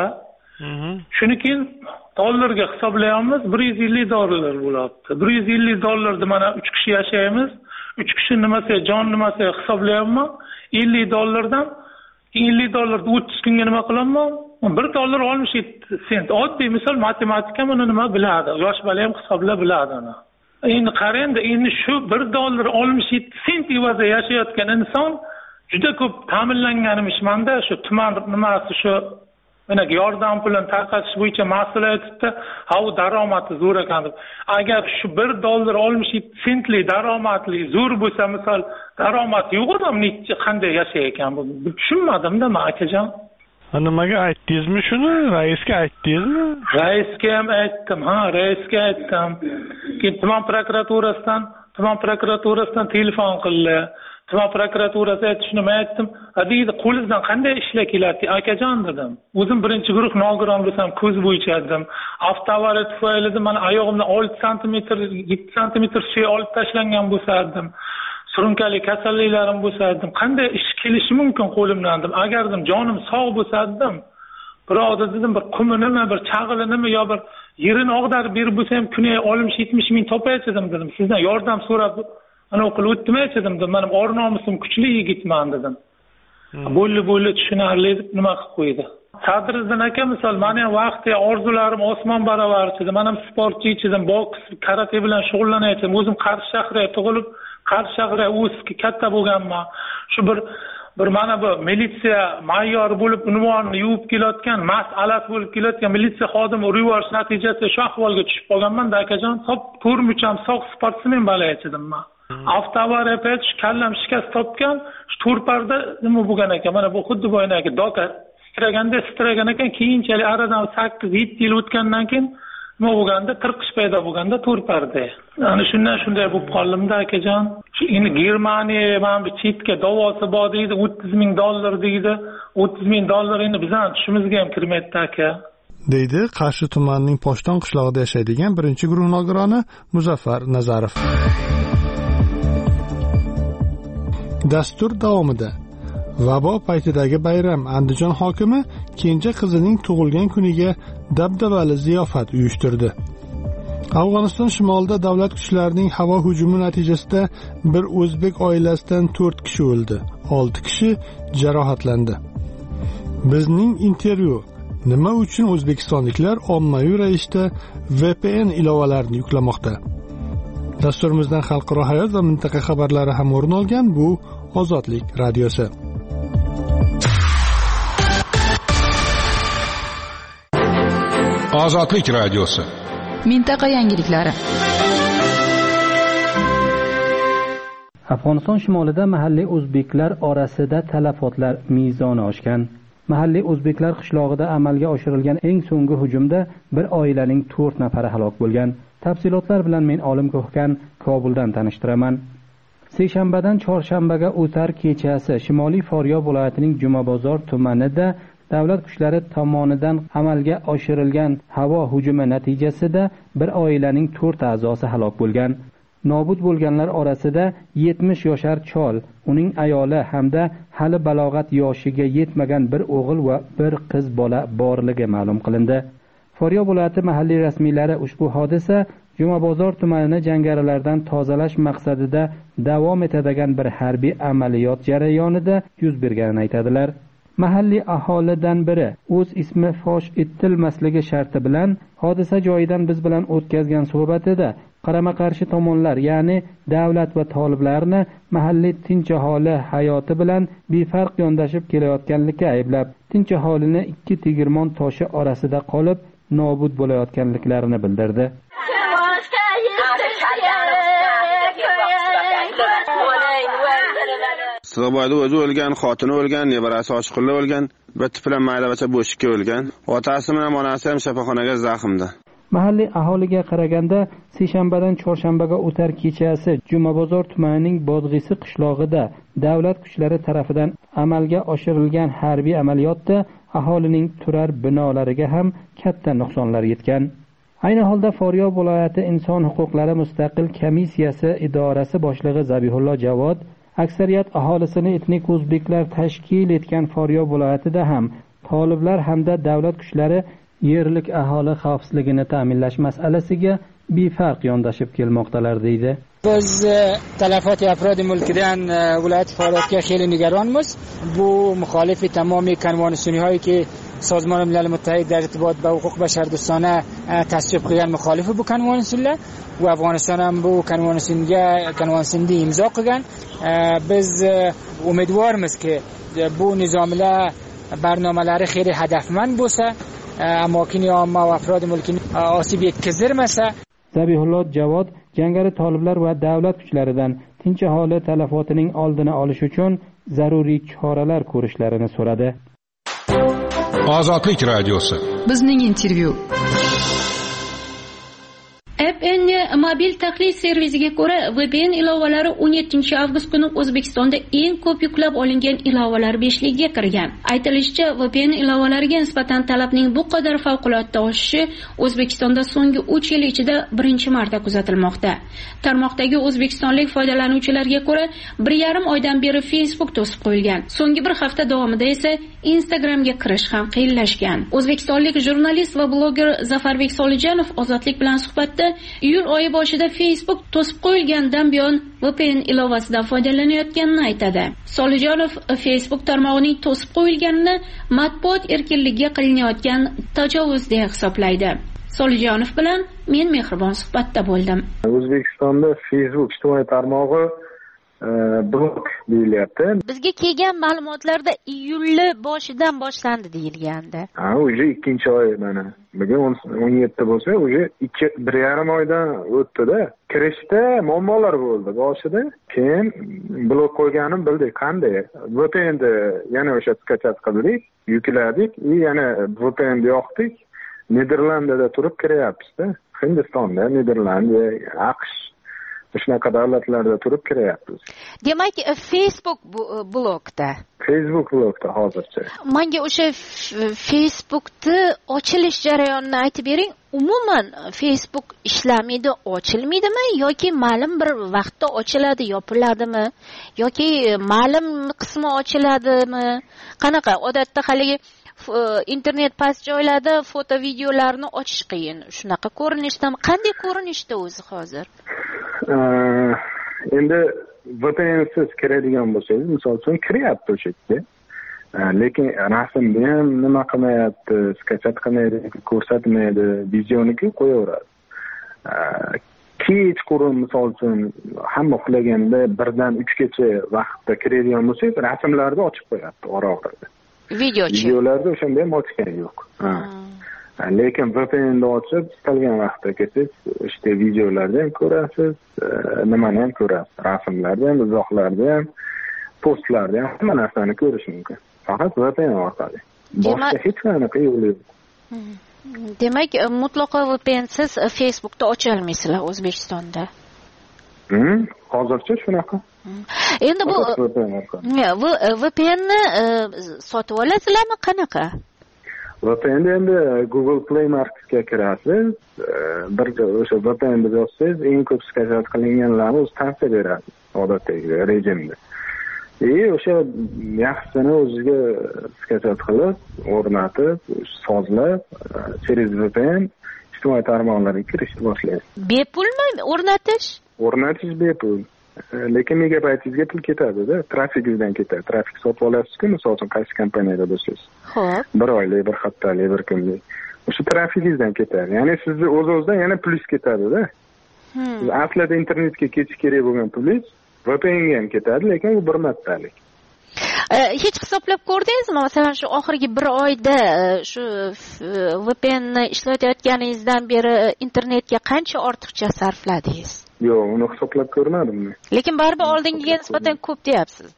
Speaker 12: shuni keyin dollarga hisoblayapmiz, bir yuz ellik dollar bo'lyapti. bir yuz ellik dollarni mana uch kishi yashaymiz. uch kishi nimasi, jon nimasi hisoblayapman. ellik dollardan ellik dollarni o'ttiz kunga nima qilaman? bir dollar oltmish yetti sent. Oddiy misol matematika buni nima biladi? Yosh bola ham hisoblab biladi uni. Endi qarang, endi shu bir dollar oltmish yetti sent evaziga yashayotgan inson juda ko'p ta'minlanganmishmanda, shu tuman nimasi shu mana yordam pulini tarqatish bo'yicha mas'ul aytibdi, ha u daromadi zo'r ekan deb. Agar shu bir dollar oltmish yetti sentli daromadli zo'r bo'lsa, misol daromad yo'q odam necha qanday yashayar ekan bu? Tushunmadim-da men akajon.
Speaker 1: Nimaga aytdingizmi shuni? Raisga aytdingizmi?
Speaker 12: Raisga ham aytdim, ha, raisga aytdim. Keyin tuman prokuraturasidan, tuman prokuraturasidan telefon qildi. Tuman prokuraturasi aytishini men aytdim. Deydi, qo'lingizdan qanday ishlar keladi, akajon dedim. O'zim birinchi guruh nogiron bo'lsam, ko'z bo'yicha dedim. Avtoavariya tufayli mana oyog'imdan olti santimetr, yetti santimetr suyak olib tashlangan bo'lsa dedim. Surunkali kasalliklarim bo'lsa dedim. Qanday ish kelishi mumkin qo'limdan dedim. Agar dedim jonim sog' bo'lsa dedim. Biroda dedim, bir qumi nima, bir chag'ili nima yo bir yerini og'darib berib bo'lsa ham kuniga oltmish yetmish ming topaychidim dedim. Sizdan yordam so'rab ana o'qib o'tmaychidim dedim. Mening or nomusim kuchli yigitman dedim. Bo'lli bo'lli tushunarli deb nima qilib qo'ydi. Sadriddin aka misol meni vaqtda orzularim osmon baravar edi. Men ham sportchi edim, boks, karate bilan shug'ullanayotgandim. O'zim Qarshi shahriga tug'ilib, Qarshi shahriga o'sib katta bo'lganman. Shu bir bir mana bu militsiya mayor bo'lib unvonni yuvib kelayotgan, mas'alat bo'lib kelayotgan militsiya xodimi rivoj natijasida shu ahvolga tushib qolganman-da akajon. Top ko'rmucham sog' sportsmen bo'layotgandim men. Avtoavariya payt shu kallam shikast topgan, shu to'rparda nima bo'lgan ekan? Mana bu xuddi bo'ynagi doka titraganda titragan ekan, keyinchalik aradan sakkiz yetti yil o'tgandan keyin nima bo'lganda, tirqish paydo bo'lganda to'rparda. Ana shundan shunday bo'lib qoldim-da akajon. Shu endi Germaniya mana bu chetga davosi bor deydi, o'ttiz ming dollar deydi. o'ttiz ming dollar endi bizning tushimizga ham kirmaydi aka.
Speaker 1: deydi Qarshi tumanining Poshton qishlog'ida yashaydigan birinchi guruh nogironi Muzaffar Nazarov. Dastur davomida vabo paytidagi bayram Andijon hokimi kenja qizining tug'ilgan kuniga dabdabali ziyofat uyushtirdi. Afg'oniston shimolida davlat kuchlarining havo hujumi natijasida bir o'zbek oilasidan to'rt kishi o'ldi, olti kishi jarohatlandi. Bizning intervyu: nima uchun o'zbekistonliklar ommaviy ravishda V P N ilovalarini yuklamoqda? Dasturimizdan xalqaro hayot va mintaqa xabarlari ham o'rin olgan bu Ozodlik radiosi.
Speaker 5: Ozodlik radiosi.
Speaker 7: Mintaqa yangiliklari.
Speaker 13: Afg'oniston shimolida mahalliy o'zbeklar orasida talafotlar mezoni oshgan. Mahalliy o'zbeklar qishlog'ida amalga oshirilgan eng so'nggi hujumda bir oilaning to'rt nafari halok bo'lgan. Tafsilotlar bilan men Olim Ko'hkan Kobuldan tanishtiraman. Seshanbadan chorshanbaga o'tar kechasi Shimoliy Faryob viloyatining Jumabozor tumanida davlat kuchlari tomonidan amalga oshirilgan havo hujumi natijasida bir oilaning to'rt a'zosi halok bo'lgan. Nobud bo'lganlar orasida yetmish yoshar chol, uning ayoli hamda hali balog'at yoshiga yetmagan bir o'g'il va bir qiz bola borligi ma'lum qilindi. Faryob viloyati mahalliy rasmiylari ushbu hodisa Jumabozor tumanini jangarilardan tozalash maqsadida davom etadigan bir harbiy amaliyot jarayonida yuz berganini aytadilar. Mahalliy aholidan biri o'z ismi fosh etilmasligi sharti bilan hodisa joyidan biz bilan o'tkazgan suhbatida qarama-qarshi tomonlar, ya'ni davlat va toliblarni mahalliy tinch aholi hayoti bilan befarq yondashib kelayotganlikka ayblab, tinch aholini ikki tegirmon toshi orasida qolib nobud bo'layotganliklarini bildirdi.
Speaker 14: Sig'boyda o'zi o'lgan, xotini o'lgan, nevarasi Oshiqullo o'lgan, bitta bilan maydabacha bo'shikka o'lgan. Otasi bilan onasi ham shifoxonaga zaxmda.
Speaker 13: Mahalliy aholiga qaraganda, seshanbadan chorshanbaga o'tar kechasi Jumabozor tumanining Bodg'isi qishlog'ida davlat kuchlari tomonidan amalga oshirilgan harbiy amaliyotda aholining turar binolariga ham katta nuqsonlar yetgan. Ayni holda Faryob viloyati inson huquqlari mustaqil komissiyasi idorasi boshlig'i Zabihullo Javod aksariyat aholisini etnik o'zbeklar tashkil etgan Faryob viloyatida ham toliblar hamda davlat kuchlari yerlik aholi xavfsizligini ta'minlash masalasiga befarq yondashib kelmoqdalar deydi.
Speaker 15: Biz talafot afrodi mulkidan viloyat faoliyatiga xeyli nigoronmiz. Bu muxolifi tamomiy konvensiyonhایی که سازمان ملل متحد در ارتباط با حقوق بشر دوستانه تصویب qilgan muxolif bu konvensiyalar و افغانستان ham bu konvensiyaga konvensiyani imzo qilgan. Biz umidvormizki bu nizomlar barnomalari xeyli hadafmand bo'lsa, amokini omma va afrod mulkini osib yetkazirmasa.
Speaker 13: Zabihullo Javod jangari toliblar va davlat kuchlaridan tinch aholi talafotining oldini olish uchun zaruriy choralar ko'rishlarini so'radi.
Speaker 5: Ozodlik radiosi.
Speaker 7: Bizning intervyu.
Speaker 4: App N mobil tahlil servisiga ko'ra, V P N ilovalari o'n yettinchi avgust kuni O'zbekistonda eng ko'p yuklab olingan ilovalar beshligiga kirgan. Aytilishicha, V P N ilovalariga nisbatan talabning bu qadar favqulodda oshishi O'zbekistonda so'nggi uch yil ichida birinchi marta kuzatilmoqda. Tarmoqdagi o'zbekistonlik foydalanuvchilarga ko'ra, bir yarim oydan beri Facebook to'sib qo'yilgan. So'nggi bir hafta davomida esa Instagramga kirish ham qiyinlashgan. O'zbekistonlik jurnalist va bloger Zafarbek Solijonov Ozodlik bilan suhbatda iyul oyi boshida Facebook to'sib qo'yilgandan buyon V P N ilovasidan foydalanayotganini aytadi. Solijonov Facebook tarmog'ining to'sib qo'yilganini matbuot erkinligiga qilinayotgan tajovuz deya hisoblaydi. Solijonov bilan men mehribon suhbatda bo'ldim.
Speaker 2: O'zbekistonda Facebook ijtimoiy tarmog'i blok deyilyapti.
Speaker 16: Bizga kelgan ma'lumotlarda iyulli boshidan boshlandi deyilgandi.
Speaker 2: Ha, o'zi ikkinchi oy mana. Bugun o'n yetti bo'lsa, o'zi ikki bir yarim oydan o'tdi-da. Kirishda muammolar bo'ldi boshida. Keyin blok qo'yganim bildik. Qanday? V P N'ni yana o'sha skachat qildik, yukladik, yana V P N'ni yoqdik. Niderlandiyada turib kiryapmiz-da. Hindistonda, Niderlandiya, AQSh shunaqa davlatlarda turib kiryapmiz.
Speaker 16: Demak, Facebook blokda.
Speaker 2: Facebook blokda hozircha.
Speaker 16: Menga o'sha Facebookni ochilish jarayonini aytib bering. Umuman Facebook ishlamaydi, ochilmaydimi yoki ma'lum bir vaqtda ochiladi, yopiladimi yoki ma'lum qismi ochiladimi? Qanaqa? Odatda haligi internet past joylarda foto videolarni ochish qiyin. Shunaqa ko'rinishdami? Qanday ko'rinishda o'zi hozir?
Speaker 2: Endi V P N'siz kiradigan bo'lsangiz, misol uchun kiryapti o'sha yerga. Lekin rasmni ham nima qilmayapti, skachat qilmaydi, ko'rsatmaydi, videoniku qo'yaveradi. Kechqurun misol uchun hamma uxlaganda birdan uchgacha vaqtda kiradigan bo'lsangiz, rasmlarni ochib qo'yapti ora-orada.
Speaker 16: Videochi.
Speaker 2: Videolarda o'shanda ham ochgan yo'q. Ha. Lekin V P N'ni ochib, istalgan vaqtda kelsangiz, işte videolarni ham ko'rasiz, nimani ham ko'rasiz, rasmlarni ham, izohlarni ham, postlarni ham, hamma narsani ko'rish mumkin. Faqat V P N orqali. Boshqa hech qanaqa yo'l yo'q.
Speaker 16: Demak, mutlaqo V P N'siz Facebookda ocha olmaysizlar O'zbekistonda.
Speaker 2: Hmm, hozircha shunaqa.
Speaker 16: Endi bu V P N'ni sotib olasizlarmi, qanaqa?
Speaker 2: V P N'ni endi Google Play Marketga kirasiz, bir o'sha V P N'ni yozsangiz, eng ko'p skachat qilinganlarni o'zi tavsiya beradi, odatdagi rejimda. E o'sha yaxshisini o'ziga skachat qilib, o'rnatib, sozlab, через V P N ijtimoiy tarmoqlarga kirishni boshlaysiz.
Speaker 16: Bepulmi o'rnatish?
Speaker 2: O'rnatish bepul. Lekin megabaytingizga pul ketadi-da, trafikingizdan ketadi. Trafik sotib olasiz-ku, misol uchun qaysi kompaniyada bo'lsangiz.
Speaker 16: Xo'p.
Speaker 2: Bir oylik, bir haftalik, bir kunlik. O'sha trafikingizdan ketadi. Ya'ni sizni o'z-o'zidan yana pulus ketadi-da. Siz aslida internetga ketish kerak bo'lgan pulingiz V P N'ga ham ketadi, lekin u bir martalik.
Speaker 16: Hech hisoblab ko'rdingizmi? Masalan, shu oxirgi bir oyda shu V P N'ni ishlatayotganingizdan beri internetga qancha ortiqcha sarfladingiz?
Speaker 2: Yo'q, uni hisoblab ko'rmadim.
Speaker 16: Lekin baribir oldingiga nisbatan ko'p deyapsiz-da.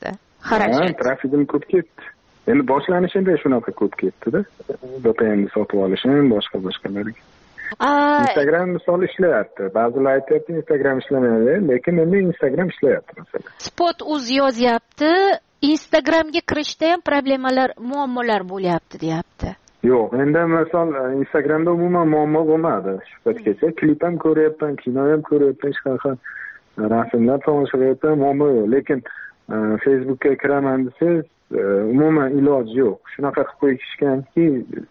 Speaker 16: xarajat.
Speaker 2: Trafigim ko'p ketdi. Endi boshlanishida shunaqa ko'p ketdi-da. V P N ni sotib olishim, boshqa boshqalarga. Instagram misol ishlayapti. Ba'zilar aytyapti Instagram ishlamaydi, lekin endi Instagram ishlayapti masalan.
Speaker 16: Spot.uz yozyapti, Instagramga kirishda ham problemalar, muammolar bo'lyapti, deyapti.
Speaker 2: Yo'q, endi misol Instagramda umuman muammo bo'lmadi. Shu paytgacha klip ham ko'ryapman, kino ham ko'ryapman, hech qanaqa rasmlar tomosha qilyapman, muammo yo'q. Lekin Facebookga kiraman desangiz, umuman iloji yo'q. Shunaqa qilib qo'yishganki,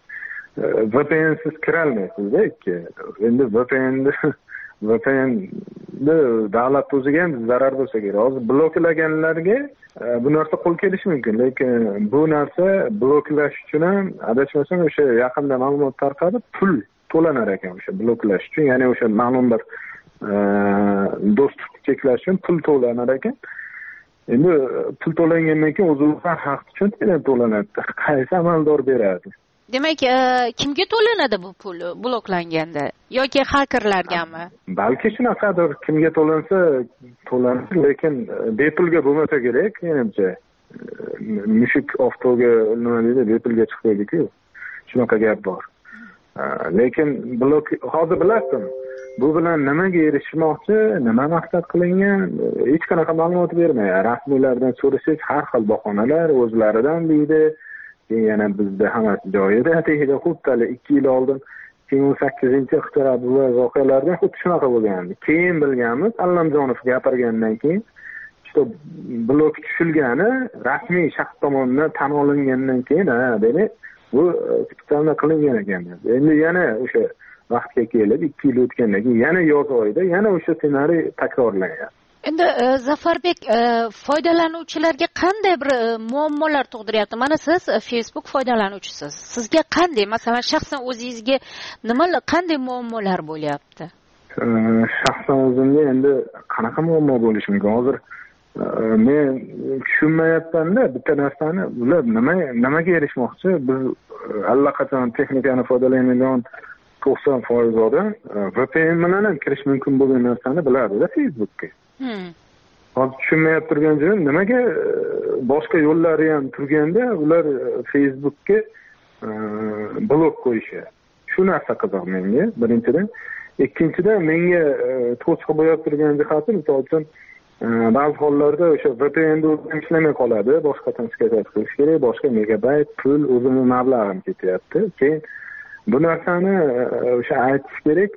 Speaker 2: V P N siz kira olmaysiz-da ikki. Endi V P N V P N davlat o'ziga ham zarar bo'lsa kerak. Hozir bloklaganlarga bu narsa qo'l kelishi mumkin, lekin bu narsa bloklash uchun ham adashmasam o'sha yaqinda ma'lumot tarqadi, pul to'lanar ekan o'sha bloklash uchun, ya'ni o'sha ma'lum bir dostupni cheklash uchun pul to'lanar ekan. Endi pul to'langandan keyin o'zi har haq uchun to'lanadi. Qaysi amaldor beradi?
Speaker 16: Demak, kimga to'lanadi bu pul bloklanganda yoki xakerlargami?
Speaker 2: Balki shunaqadir, kimga to'lansa to'lanadi, lekin bepulga bo'lmasa kerak, menimcha. Mushuk avtoga nima deydi, bepulga chiqmaydi-ku. Shunaqa gap bor. Lekin blok hozir bilasizmi? Bu bilan nimaga erishmoqchi, nima maqsad qilingan, hech qanaqa ma'lumot bermaydi. Rasmiylardan so'rasangiz har xil bahonalar o'zlaridan deydi. Yana bizda hammasi joyida, tegida xuddi ikki yil oldin ikki ming o'n sakkizinchi ixtirolar voqealarida xuddi shunaqa bo'lgandi. Keyin bilganmiz, Allamjonov gapirgandan keyin işte blok tushilgani rasmiy shaxs tomonidan tan olingandan keyin, ha, demak, bu spesialni qilingan ekan. Endi yana o'sha vaqtga kelib ikki yil o'tgandan keyin yana yoz oyida yana o'sha ssenariy takrorlangan.
Speaker 16: Endi Zafarbek, foydalanuvchilarga qanday bir muammolar tug'diryapti? Mana siz Facebook foydalanuvchisiz. Sizga qanday, masalan, shaxsan o'zingizga nima qanday muammolar bo'lyapti?
Speaker 2: Shaxsan o'zimga endi qanaqa muammo bo'lishi mumkin? Hozir men tushunmayapman-da bitta narsani, ular nima nimaga erishmoqchi? Biz allaqachon texnikani foydalanadigan to'qson foiz odam V P N bilan ham kirish mumkin bo'lgan narsani biladi-da Facebookga. Hozir tushunmayap turgan joyim, nimaga boshqa yo'llari ham turganda ular Facebookga blok qo'yishadi. Shu narsa qiziq menga, birinchidan. Ikkinchidan, menga to'siq bo'lib turgan jihati, misol uchun ba'zi hollarda o'sha V P N da ishlamay qoladi, boshqadan shikoyat qilish kerak, boshqa megabayt pul, o'zimning mablag'im ketyapti. Keyin bu narsani o'sha aytish kerak.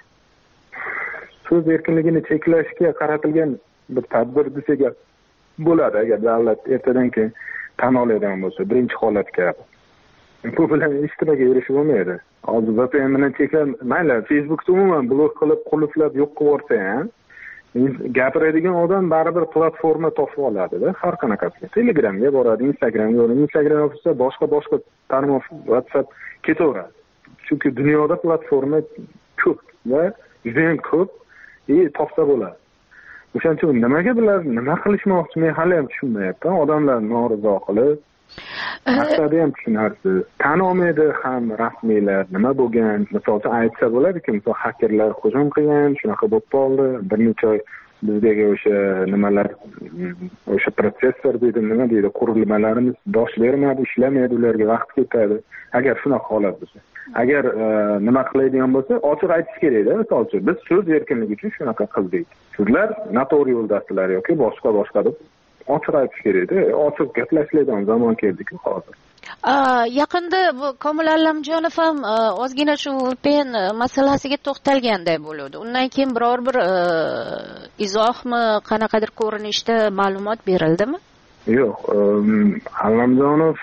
Speaker 2: So'z erkinligini cheklashga qaratilgan bir tadbir desak bo'ladi, agar davlat ertadan keyin tan oladigan bo'lsa, birinchi holatga. Bu bilan hech nimaga erishib bo'lmaydi. Hozir V P N bilan cheklab, mayli Facebookni umuman blok qilib, qulflab yo'q qilib yuborsa ham, gapiradigan odam baribir platforma topib oladi-da, har qanaqasi. Telegramga boradi, Instagramga boradi. Instagram bo'lsa boshqa boshqa tarmoq, WhatsApp ketaveradi. Chunki dunyoda platforma ko'p va juda ham ko'p. E, topsa bo'ladi. O'shaning uchun nimaga bular nima qilishmoqchi, men hali ham tushunmayapman. Odamlar norizo qilib, maqsadi ham tushunarsiz. Tan olmaydi ham rasmiylar nima bo'lgan. Masalan, aytsa bo'ladiki, masalan, xakerlar hujum qilgan, shunaqa bo'lib qoldi. Bir necha oy bizdagi o'sha nimalar, o'sha protsessor deydi, nima deydi, qurilmalarimiz dosh bermadi, ishlamaydi, ularga vaqt ketadi. Agar shunaqa holat bo'lsa, agar nima qiladigan bo'lsa, ochiq aytish kerak-da, misol uchun biz so'z erkinligi uchun shunaqa qildik. Sizlar noto'g'ri yo'ldasilar yoki boshqa boshqa deb ochiq aytish kerak-da. Ochiq gaplashadigan zamon keldi-ku hozir.
Speaker 16: Yaqinda bu Komil Allamjonov ham ozgina shu V P N masalasiga to'xtalganday bo'ldi. Undan keyin biror bir izohmi, qanaqadir ko'rinishda ma'lumot berildimi?
Speaker 2: Yo'q, Allamjonov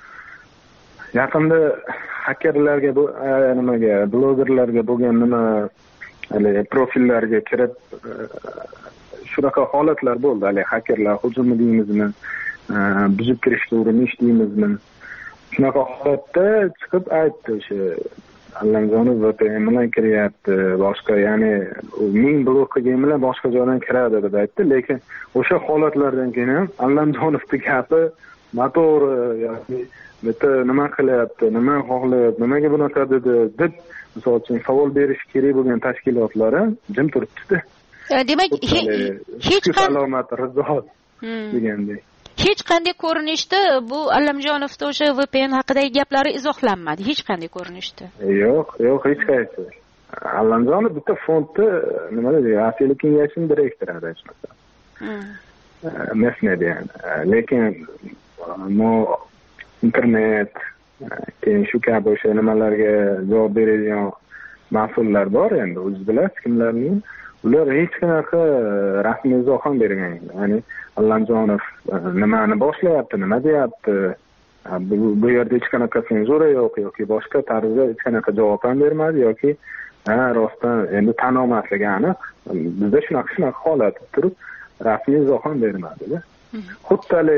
Speaker 2: yaqinda hakerlarga, nimaga, blogerlarga bo'lgan nima, hali profillarga kirib shunaqa holatlar bo'ldi. Hali hakerlar hujumi deymizmi, buzib kirishga urinish deymizmi? Shunaqa holatda chiqib aytdi, o'sha Allamjonov V P N bilan kiryapti, boshqa, ya'ni ming blok qilgan bilan boshqa joydan kiradi deb aytdi, lekin o'sha holatlardan keyin ham Allamjonovning gapi noto'g'ri yoki bitta nima qilyapti, nima xohlayapti, nimaga bunaqa dedi deb, misol uchun savol berish kerak bo'lgan tashkilotlar ham jim turibdi.
Speaker 16: Demak, hech qanday
Speaker 2: alomat rizo degandek.
Speaker 16: hech qanday ko'rinishda bu Allamjonovda o'sha V P N haqidagi gaplari izohlanmadi, hech qanday ko'rinishda.
Speaker 2: Yo'q, yo'q, hech qaysi. Allamjonov bitta fondni nima deydi, Rossiya kengashining direktori adashmasa. Mesnedi yani. Lekin bu internet keyin shu kabi o'sha nimalarga javob beradigan mas'ullar bor endi, o'zingiz bilasiz kimlarning. Ular hech qanaqa rasmiy izoh ham bergan. Ya'ni Allamjonov nimani boshlayapti, nima deyapti, bu yerda hech qanaqa senzura yo'q yoki boshqa tarzda hech qanaqa javob ham bermadi yoki ha rostdan endi tan olmasligi aniq. Bizda shunaqa shunaqa holat turib rasmiy izoh ham bermadi-da. Xuddi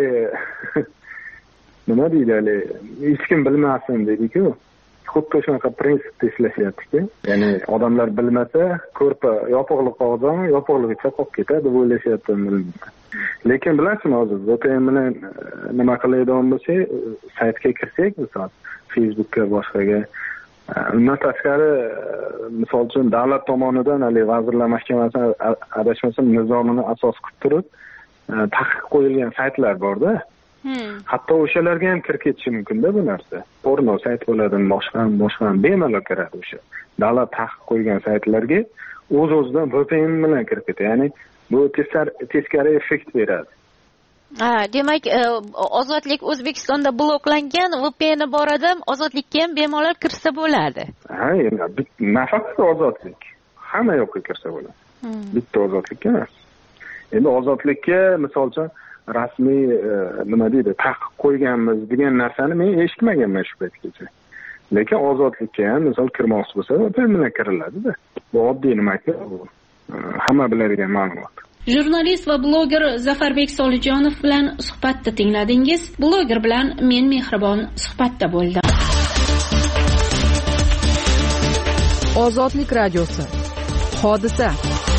Speaker 2: nima deydi, hech kim bilmasin deydi-ku. Xuddi shunaqa prinsipda ishlashyapti-ku. Ya'ni odamlar bilmasa, ko'rpa yopiqlik qog'ozdan yopiqligicha qolib ketadi deb o'ylashyaptimi. Lekin bilasizmi, hozir V P N bilan nima qiladigan bo'lsak, saytga kirsak, misol Facebookka boshqaga, undan tashqari misol uchun davlat tomonidan hali vazirlar mahkamasi adashmasam nizomini asos qilib turib taqiq qo'yilgan saytlar bor-da. Hatto o'shalarga ham kirib ketishi mumkin-da bu narsa. Porno sayt bo'ladimi, boshqa boshqa bemalol kiradi o'sha. Davlat taqiq qo'ygan saytlarga o'z-o'zidan V P N bilan kirib ketadi. Ya'ni bu teskari effekt beradi.
Speaker 16: Ha, demak, Ozodlik O'zbekistonda bloklangan V P N bor odam Ozodlikka ham bemalol kirsa bo'ladi.
Speaker 2: Ha, endi nafaqat Ozodlik, hamma yoqqa kirsa bo'ladi. Bitta Ozodlikka emas. Endi Ozodlikka misol uchun rasmiy nima deydi, taqiq qo'yganmiz degan narsani men eshitmaganman shu paytgacha. Lekin Ozodlikka ham misol kirmoqchi bo'lsa, V P N bilan kiriladi-da. Bu oddiy nima-ku, bu hamma biladigan ma'lumot.
Speaker 4: Jurnalist va bloger Zafarbek Solijonov bilan suhbatni tingladingiz. Bloger bilan men Mehribon suhbatda bo'ldim.
Speaker 7: Ozodlik radiosi. Hodisa.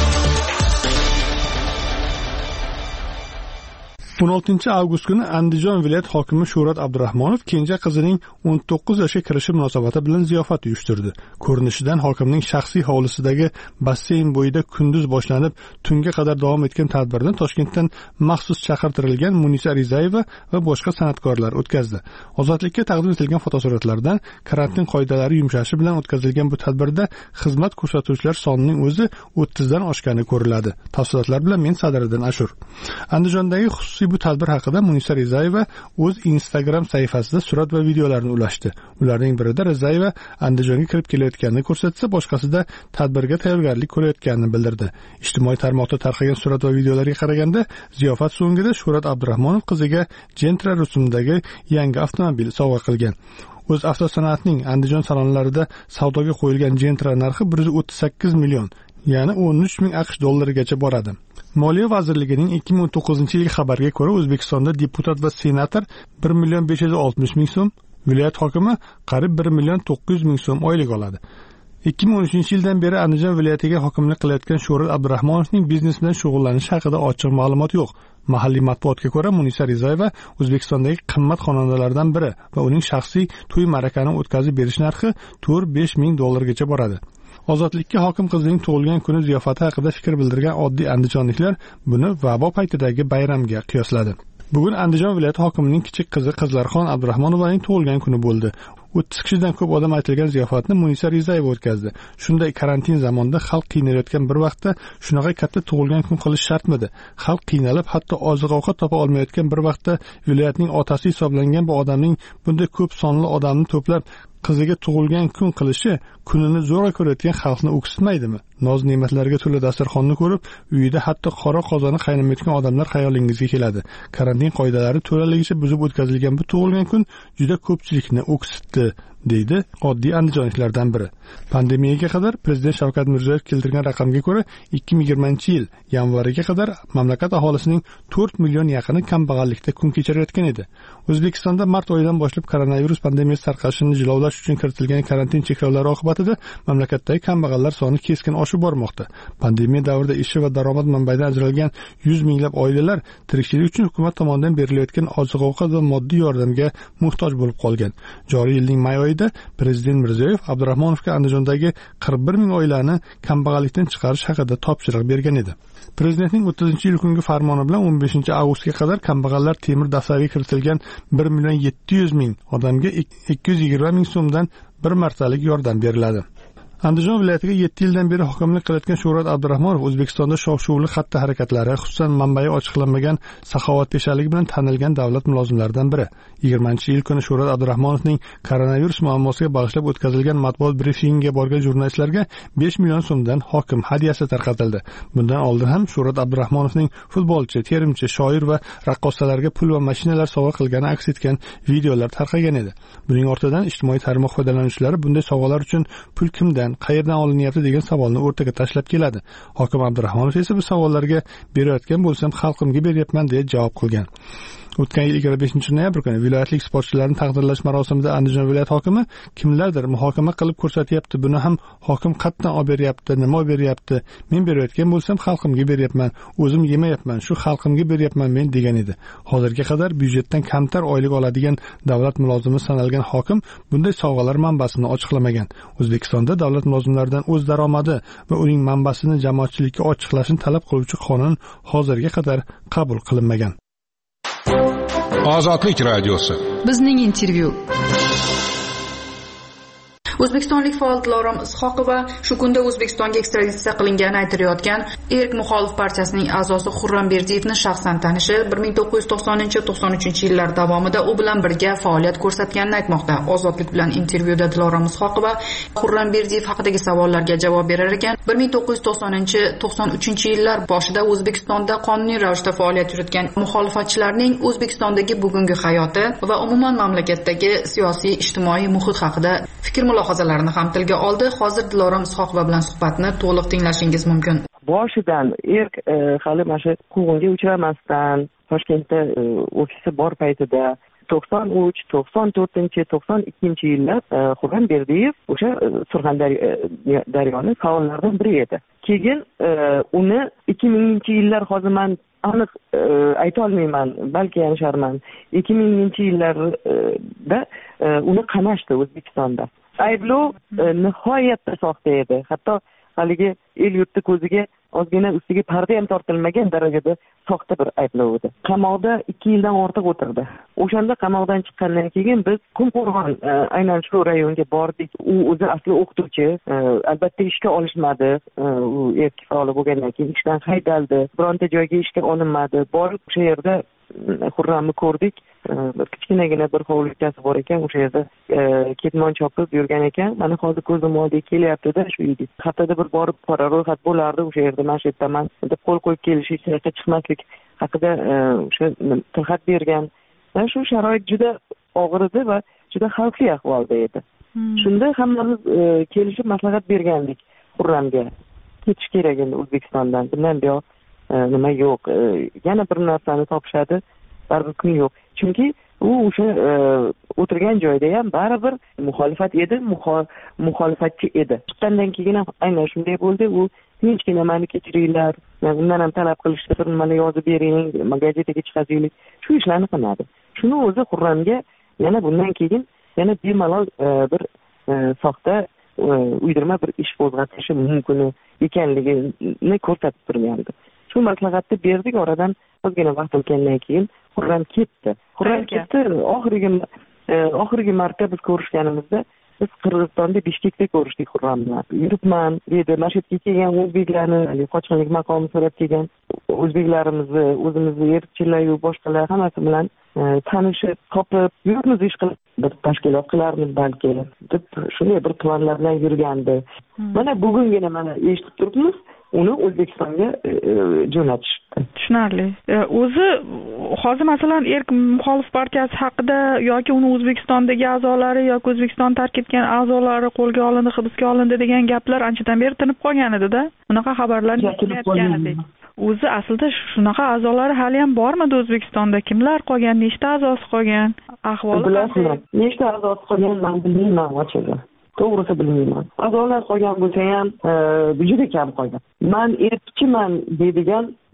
Speaker 1: o'n oltinchi avgust kuni Andijon viloyat hokimi Shuhrat Abdurahmonov kenja qizining o'n to'qqiz yoshga kirishi munosabati bilan ziyofat uyushtirdi. Ko'rinishidan hokimning shaxsiy hovlisidagi basseyn bo'yida kunduz boshlanib, tunga qadar davom etgan tadbirni Toshkentdan maxsus chaqirtirilgan Munisa Rizayeva va boshqa san'atkorlar o'tkazdi. Ozodlikka taqdim etilgan fotosuratlardan karantin qoidalari yumshashi bilan o'tkazilgan bu tadbirda xizmat ko'rsatuvchilar sonining o'zi o'ttizdan oshgani ko'riladi. Tafsilotlar bilan men Sadriddin Ashur. Andijondagi xususiy bu tadbir haqida Munisa Rizayeva o'z Instagram sahifasida surat va videolarni ulashdi. Ularning birida Rizayeva Andijonga kirib kelayotganini ko'rsatsa, boshqasida tadbirga tayyorgarlik ko'rayotganini bildirdi. Ijtimoiy tarmoqda tarqagan surat va videolarga qaraganda, ziyofat so'ngida Shuhrat Abdurahmonov qiziga Gentra rusumidagi yangi avtomobil sovg'a qilgan. O'z avtosanoatning Andijon salonlarida savdoga qo'yilgan Gentra narxi bir yuz o'ttiz sakkiz million, ya'ni o'n uch ming AQSh dollarigacha boradi. Moliya vazirligining ikki ming o'n to'qqizinchi yil xabariga ko'ra, O'zbekistonda deputat va senator bir million besh yuz oltmish ming so'm, viloyat hokimi qariyb bir million to'qqiz yuz ming so'm oylik oladi. ikki ming o'n uchinchi yildan beri Andijon viloyatiga hokimlik qilayotgan Shuhrat Abdurahmonovning biznes bilan shug'ullanishi haqida ochiq ma'lumot yo'q. Mahalliy matbuotga ko'ra, Munisa Rizayeva O'zbekistondagi qimmat xonandalardan biri va uning shaxsiy to'y ma'rakani o'tkazib berish narxi to'rt besh ming dollargacha boradi. Ozodlikka hokim qizining tug'ilgan kuni ziyofati haqida fikr bildirgan oddiy andijonliklar buni vabo paytidagi bayramga qiyosladi. Bugun Andijon viloyati hokimining kichik qizi Qizlarxon Abdurahmonovaning tug'ilgan kuni bo'ldi. o'ttiz kishidan ko'p odam aytilgan ziyofatni Munisa Rizayeva o'tkazdi. Shunday karantin zamonida xalq qiynalayotgan bir vaqtda shunaqa katta tug'ilgan kun qilish shartmidi? Xalq qiynalib, hatto oziq-ovqat topa olmayotgan bir vaqtda viloyatning otasi hisoblangan bu odamning bunday ko'p sonli odamni to'plab qiziga tug'ilgan kun qilishi kunini zo'rg'a ko'rayotgan xalqni o'ksitmaydimi? Noz ne'matlarga to'la dasturxonni ko'rib, uyida hatto qora qozoni qaynamayotgan odamlar xayolingizga keladi. Karantin qoidalari to'laligicha buzib o'tkazilgan bu tug'ilgan kun juda ko'pchilikni o'ksitdi, deydi oddiy andijonliklardan biri. Pandemiyaga qadar Prezident Shavkat Mirziyoyev keltirgan raqamga ko'ra, ikki ming yigirmanchi yil yanvariga qadar mamlakat aholisining to'rt million yaqini kambag'allikda kun kechirayotgan edi. O'zbekistonda mart oyidan boshlab koronavirus pandemiyasi tarqalishini jilovlash uchun kiritilgan karantin cheklovlari oqibatida mamlakatdagi kambag'allar soni keskin oshib bormoqda. Pandemiya davrida ishi va daromad manbaidan ajralgan yuz minglab oilalar tirikchilik uchun hukumat tomonidan berilayotgan oziq-ovqat va moddiy yordamga muhtoj bo'lib qolgan. Joriy yilning may oyida yilda prezident Mirziyoyev Abdurahmonovga Andijondagi qirq bir ming oilani kambag'allikdan chiqarish haqida topshiriq bergan edi. Prezidentning o'ttizinchi yil kungi farmoni bilan o'n beshinchi avgustga qadar kambag'allar temir daftarga kiritilgan bir million yetti yuz ming odamga ikki yuz yigirma ming so'mdan bir martalik yordam beriladi. Andijon viloyatiga yetti yildan beri hokimlik qilayotgan Shuhrat Abdurahmonov O'zbekistonda shov-shuvli xatti harakatlari, xususan manbai ochiqlanmagan saxovatpeshaligi bilan tanilgan davlat mulozimlaridan biri. yigirmanchi yil kuni Shuhrat Abdurahmonovning koronavirus muammosiga bag'ishlab o'tkazilgan matbuot brifingiga borgan jurnalistlarga besh million so'mdan hokim hadyasi tarqatildi. Bundan oldin ham Shuhrat Abdurahmonovning futbolchi, terimchi, shoir va raqqosalarga pul va mashinalar sovg'a qilgani aks etgan videolar tarqagan edi. Buning ortidan ijtimoiy tarmoq foydalanuvchilari bunday sovg'alar uchun pul kimdan, qayerdan olinyapti degan savolni o'rtaga tashlab keladi. Hokim Abdurahmonov esa bu savollarga berayotgan bo'lsam xalqimga beryapman deya javob qilgan. O'tgan yil yigirma beshinchi noyabr kuni viloyatlik sportchilarni taqdirlash marosimida Andijon viloyat hokimi kimlardir muhokama qilib ko'rsatyapti, buni ham hokim qatdan olib beryapti, nima olib beryapti, men berayotgan bo'lsam xalqimga beryapman, o'zim yemayapman, shu xalqimga beryapman men degan edi. Hozirga qadar byudjetdan kamtar oylik oladigan davlat mulozimi sanalgan hokim bunday sovg'alar manbasini ochiqlamagan. O'zbekistonda davlat mulozimlaridan o'z daromadi va uning manbasini jamoatchilikka ochiqlashni talab qiluvchi qonun hozirga qadar qabul qilinmagan.
Speaker 5: Ozodlik radiosi.
Speaker 6: Bizning intervyu. O'zbekistonlik faol Dilorom Ishoqova shu kunda O'zbekistonga ekstraditsiya qilingani aytilayotgan Erk muxolif partiyasining a'zosi Xurram Berdiyevni shaxsan tanishi bir ming to'qqiz yuz to'qsoninchi to'qson uchinchi yillar davomida u bilan birga faoliyat ko'rsatganini aytmoqda. Ozodlik bilan intervyuda Dilorom Ishoqova Xurram Berdiyev haqidagi savollarga javob berar ekan, bir ming to'qqiz yuz to'qsoninchi to'qson uchinchi yillar boshida O'zbekistonda qonuniy ravishda faoliyat yuritgan muxolifatchilarning O'zbekistondagi bugungi hayoti va umuman mamlakatdagi siyosiy ijtimoiy muhit haqida fikr mulohazalarini ham tilga oldi. Hozir Dilorom Ishoqova bilan suhbatni to'liq tinglashingiz mumkin.
Speaker 17: Boshidan Erk hali mana shu quvg'inga uchramasdan Toshkentda ofisi bor paytida to'qson uch, to'qson to'rtinchi, to'qson ikkinchi yillar Xurram Berdiyev o'sha Surxondaryoning faollaridan biri edi. Keyin uni ikki minginchi yillar hozir men aniq ayta olmayman, balki yanisharman. ikki minginchi yillarda uni qamashdi O'zbekistonda. Ayblov nihoyatda soxta edi. Hatto haligi el yurtni ko'ziga ozgina ustiga parda ham tortilmagan darajada soxta bir ayblov edi. Qamoqda ikki yildan ortiq o'tirdi. O'shanda qamoqdan chiqqandan keyin biz Qumqo'rg'on aynan shu rayonga bordik. U o'zi asli o'qituvchi, albatta ishga olishmadi. U erkak faol bo'lgandan keyin ishdan haydaldi. Bironta joyga ishga olinmadi. Borib o'sha yerda Xurramni ko'rdik. Kichkinagina bir hovlichasi bor ekan, o'sha yerda ketmon chopib yurgan ekan. Mana hozir ko'zim oldiga kelyapti-da shu yigit. Haftada bir borib qora ro'yxat bo'lardi o'sha yerda, mana shu yerdaman deb qo'l qo'yib kelish, hech narsa chiqmaslik haqida o'sha tilxat bergan. Mana shu sharoit juda og'ir edi va juda xavfli ahvolda edi. Shunda hammamiz kelishib maslahat bergandik Xurramga. Ketish kerak endi O'zbekistondan. Bundan buyoq nima yo'q, yana bir narsani topishadi, baribir kun yo'q. Chunki u o'sha o'tirgan joyda ham baribir muxolifat edi, muxolifatchi edi. Chiqqandan keyin ham aynan shunday bo'ldi. U tinchgina meni kechiringlar, undan ham talab qilishdi, bir nimani yozib bering, gazetaga chiqazaylik. Shu ishlarni qilmadi. Shuni o'zi Xurramga yana bundan keyin yana bemalol bir soxta uydirma bir ish qo'zg'atishi mumkin ekanligini ko'rsatib turgandi. Shu maslahatni berdik. Oradan ozgina vaqt o'tgandan keyin Xurram ketdi. Xurram ketdi. Oxirgi oxirgi marta biz ko'rishganimizda biz Qirg'izistonda Bishkekda ko'rishdik Xurram bilan. Yuribman dedi, mana shu yerga kelgan o'zbeklarni qochqinlik maqomi so'rab kelgan o'zbeklarimizni, o'zimizni erkchilar va boshqalar hammasi bilan tanishib, topib, yurtimiz ish qilib bir tashkilot qilarmiz balki deb shunday bir planlar bilan yurgandi. Mana bugungina mana eshitib turibmiz, uni O'zbekistonga jo'natishdi.
Speaker 18: Tushunarli. O'zi hozir masalan Erk muxolif partiyasi haqida yoki uni O'zbekistondagi a'zolari yoki O'zbekiston tark etgan a'zolari qo'lga olindi, hibsga olindi degan gaplar anchadan beri tinib qolgan edi-da. Unaqa xabarlar kelayotgan edi. O'zi aslida shunaqa a'zolari hali ham bormidi O'zbekistonda? Kimlar qolgan, nechta a'zosi qolgan? Ahvoli
Speaker 17: bilasizmi? Nechta a'zosi qolgan men bilmayman ochig'i. To'g'risi bilmayman. A'zolar qolgan bo'lsa ham juda kam qolgan. Men erkchiman deydigan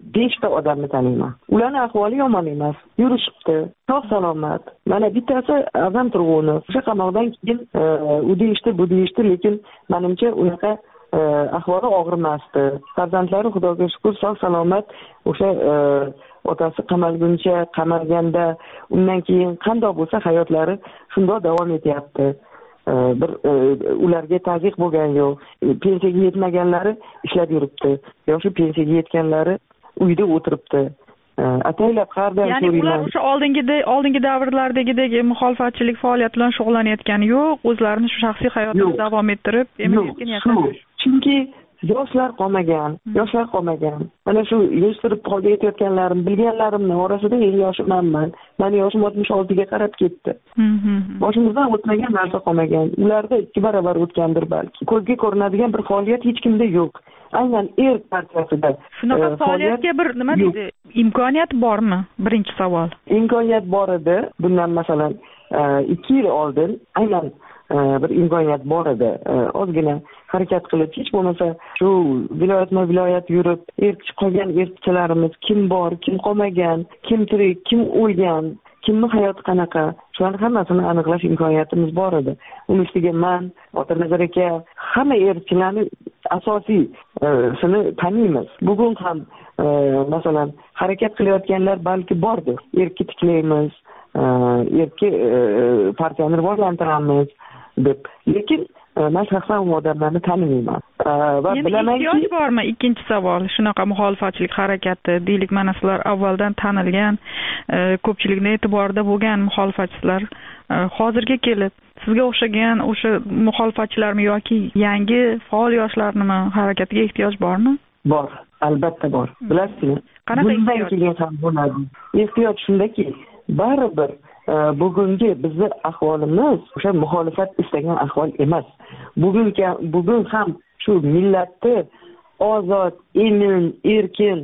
Speaker 17: beshta odamni taniyman. Ularning ahvoli yomon emas, yurishibdi, sog' salomat. Mana bittasi Azam Turg'unov. O'sha qamoqdan keyin u deyishdi, bu deyishdi, lekin menimcha unaqa ahvoli og'irmasdi. Farzandlari Xudoga shukr sog' salomat. O'sha otasi qamalguncha, qamalganda, undan keyin qanday bo'lsa hayotlari shunday davom etyapti. Bir ularga tazyiq bo'lgan yo'q. Pensiyaga yetmaganlari ishlab yuribdi. Yoshi pensiyaga yetganlari uyda o'tiribdi. Ataylab qardan
Speaker 18: ya'ni ular o'sha oldingi oldingi davrlardagidek muxolifatchilik faoliyati bilan shug'ullanayotgani yo'q, o'zlarini shu shaxsiy hayotini davom ettirib, emin-erkin yashayapti.
Speaker 17: Chunki yoshlar qolmagan, yoshlar qolmagan. Mana shu yetishtirib qolib ketayotganlarim, bilganlarimning orasida eng yoshi menman. Meni yoshim oltmish oltiga qarab ketdi. Boshimizdan o'tmagan narsa qolmagan. Ularda ikki barobar o'tgandir balki. Ko'zga ko'rinadigan bir faoliyat hech kimda yo'q. Aynan er partiyasida
Speaker 18: shunaqa faoliyatga bir nima deydi? Imkoniyat bormi? Birinchi savol.
Speaker 17: Imkoniyat bor edi. Bundan masalan ikki yil oldin aynan bir imkoniyat bor edi. Ozgina harakat qilib, hech bo'lmasa shu viloyatma-viloyat yurib, erkish qolgan erkaklarimiz kim bor, kim qolmagan, kim tirik, kim o'lgan, kimning hayoti qanaqa, shularni hammasini aniqlash imkoniyatimiz bor edi. Uning ustiga men, Otanazar aka, hamma erkaklarni asosiy shuni taniymiz. Bugun ham masalan harakat qilayotganlar balki bordir. Erki tiklaymiz, erki partiyani rivojlantiramiz deb. Lekin men shaxsan u odamlarni tanimayman.
Speaker 18: Va bilamanki, ehtiyoj bormi? Ikkinchi savol, shunaqa muxolifatchilik harakati, deylik, mana sizlar avvaldan tanilgan, ko'pchilikning e'tiborida bo'lgan muxolifatchilar hozirga kelib sizga o'xshagan o'sha muxolifatchilarmi yoki yangi faol yoshlarnimi harakatiga ehtiyoj bormi?
Speaker 17: Bor, albatta bor. Bilasizmi?
Speaker 18: Qanaqa ehtiyoj?
Speaker 17: Bundan ham bo'ladi. Ehtiyoj shundaki, baribir bugungi bizni ahvolimiz o'sha muxolifat istagan ahvol emas. Bugun bugun ham shu millatni ozod, emin, erkin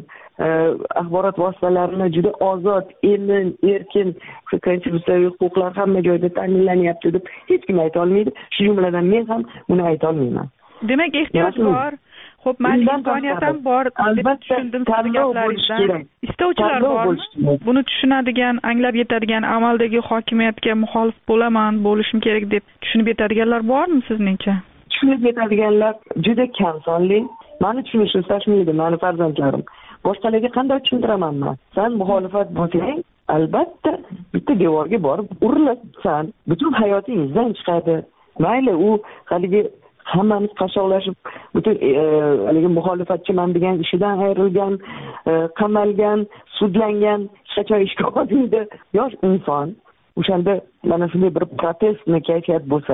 Speaker 17: axborot vositalarini juda ozod, emin, erkin, konstitutsiyaviy huquqlar hamma joyda ta'minlanyapti deb hech kim ayta olmaydi. Shu jumladan men ham buni ayta olmayman.
Speaker 18: Demak, ehtiyoj bor. Xo'p, mana imkoniyat ham bor. Albatta, tushundim sizni gaplaringizdan. Istovchilar bormi? Buni tushunadigan, anglab yetadigan, amaldagi hokimiyatga muxolif bo'laman, bo'lishim kerak deb tushunib yetadiganlar bormi sizningcha?
Speaker 17: Tushunib yetadiganlar juda kam sonli. Meni tushunishni istashmaydi meni farzandlarim. Boshqalarga qanday tushuntiraman men? Sen muxolifat bo'lsang, albatta bitta devorga borib urilasan. Butun hayotingizdan chiqadi. Mayli u haligi hammamiz qashshoqlashib, butun haligi muxolifatchiman degan ishidan ayrilgan, qamalgan, sudlangan, hech qachon ishga olmaydi yosh inson. O'shanda mana shunday bir protestni kayfiyat bo'lsa,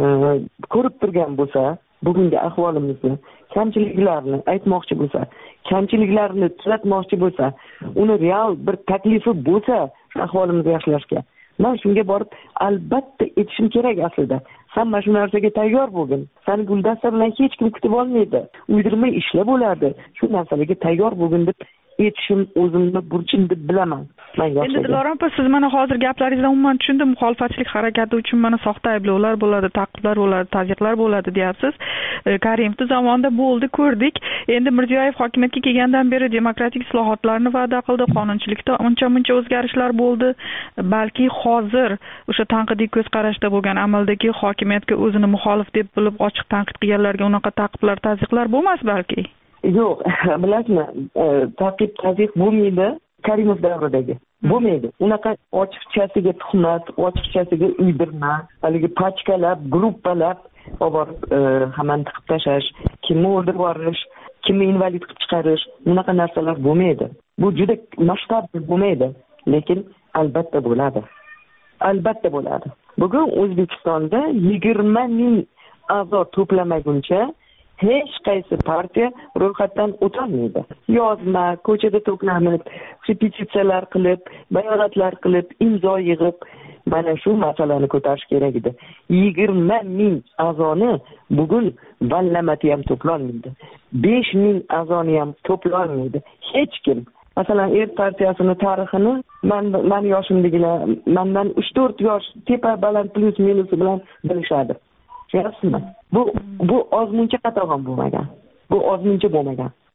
Speaker 17: ko'rib turgan bo'lsa, bugungi ahvolimizni, kamchiliklarni aytmoqchi bo'lsa, kamchiliklarni tuzatmoqchi bo'lsa, uni real bir taklifi bo'lsa, shu ahvolimizni yaxshilashga, men shunga borib albatta etishim kerak aslida. Sen mana shu narsaga tayyor bo'lgin. Seni guldasta bilan hech kim kutib olmaydi. Uydirmay ishlar bo'ladi. Shu narsalarga tayyor bo'lgin deb etishim o'zimni burchim deb bilaman.
Speaker 18: Endi Dilorom opa, siz mana hozir gaplaringizdan umuman tushundim, muxolifatchilik harakati uchun mana soxta ayblovlar bo'ladi, ta'qiblar bo'ladi, tazyiqlar bo'ladi deyapsiz. Karimovning zamonida bo'ldi, ko'rdik. Endi Mirziyoyev hokimiyatga kelgandan beri demokratik islohotlarni va'da qildi, qonunchilikda uncha-muncha o'zgarishlar bo'ldi. Balki hozir o'sha tanqidiy ko'z qarashda bo'lgan amaldagi hokimiyatga o'zini muxolif deb bilib ochiq tanqid qilganlarga unaqa ta'qiblar, tazyiqlar bo'lmas balki.
Speaker 17: Yo'q, bilasizmi, ta'qib, tazyiq bo'lmaydi Karimov davridagi. Bo'lmaydi. Unaqa ochiqchasiga tuhmat, ochiqchasiga uydirma, haligi pachkalab, gruppalab olib hammani tiqib tashlash, kimni o'ldirib yuborish, kimni invalid qilib chiqarish, unaqa narsalar bo'lmaydi. Bu juda masshtabli bo'lmaydi, lekin albatta bo'ladi. Albatta bo'ladi. Bugun O'zbekistonda yigirma ming a'zo to'plamaguncha hech qaysi partiya ro'yxatdan o'tolmaydi. Yozma, ko'chada to'planib, petitsiyalar qilib, bayonotlar qilib, imzo yig'ib, mana shu masalani ko'tarish kerak edi. yigirma ming a'zoni bugun vallamati ham to'plolmaydi. besh ming a'zoni ham to'plolmaydi. Hech kim. Masalan, er partiyasini tarixini men men yoshimdagilar, mendan uch to'rt yosh tepa baland plus minus bilan bilishadi. Tushunasizmi? Bu bu ozmuncha qatag'on bo'lmagan. Bu ozmuncha bo'lmagan.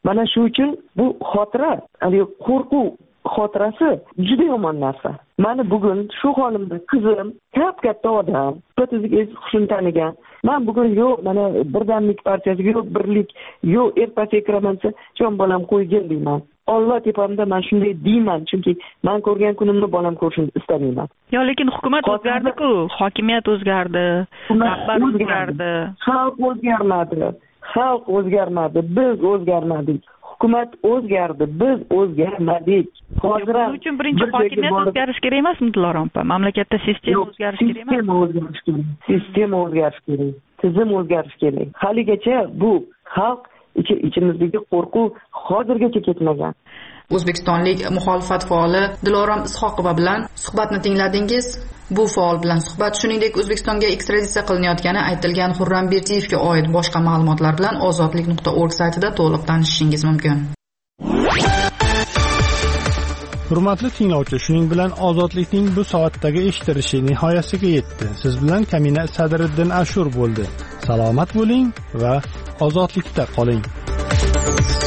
Speaker 17: mana shu uchun bu xotira, haligi qo'rquv xotirasi juda yomon narsa. Mani bugun shu holimda qizim kap katta odam, o'ttiz hushini tanigan. Men bugun yo'q, mana birdamlik partiyasiga yo'q, birlik, yo'q, ertasiga kiraman desa, jon bolam qo'ygin deyman. Alloh tepamda men shunday deyman, chunki men ko'rgan kunimni bolam ko'rishini istamayman.
Speaker 18: Yo, lekin hukumat o'zgardi-ku, hokimiyat o'zgardi, rahbar o'zgardi.
Speaker 17: Xalq o'zgarmadi. Xalq o'zgarmadi, biz o'zgarmadik. Hukumat o'zgardi, biz o'zgarmadik.
Speaker 18: Hozir buning uchun birinchi hokimiyat o'zgarish kerak emasmi, Dilorom opa? Mamlakatda sistema o'zgarish kerak emasmi?
Speaker 17: Sistema o'zgarish kerak. Sistema o'zgarish kerak. Tizim o'zgarish kerak. Haligacha bu xalq ichimizdagi qo'rquv hozirgacha ketmagan.
Speaker 6: O'zbekistonlik muxolifat faoli Dilorom Ishoqova bilan suhbatni tingladingiz. Bu faol bilan suhbat, shuningdek O'zbekistonga ekstraditsiya qilinayotgani aytilgan Xurram Berdiyevga oid boshqa ma'lumotlar bilan ozodlik nuqta org saytida to'liq tanishishingiz mumkin.
Speaker 1: Hurmatli tinglovchi, shuning bilan ozodlikning bu soatdagi eshitilishi nihoyasiga yetdi. Siz bilan Kamina Sadriddin Ashur bo'ldi. Salomat bo'ling va ozodlikda qoling.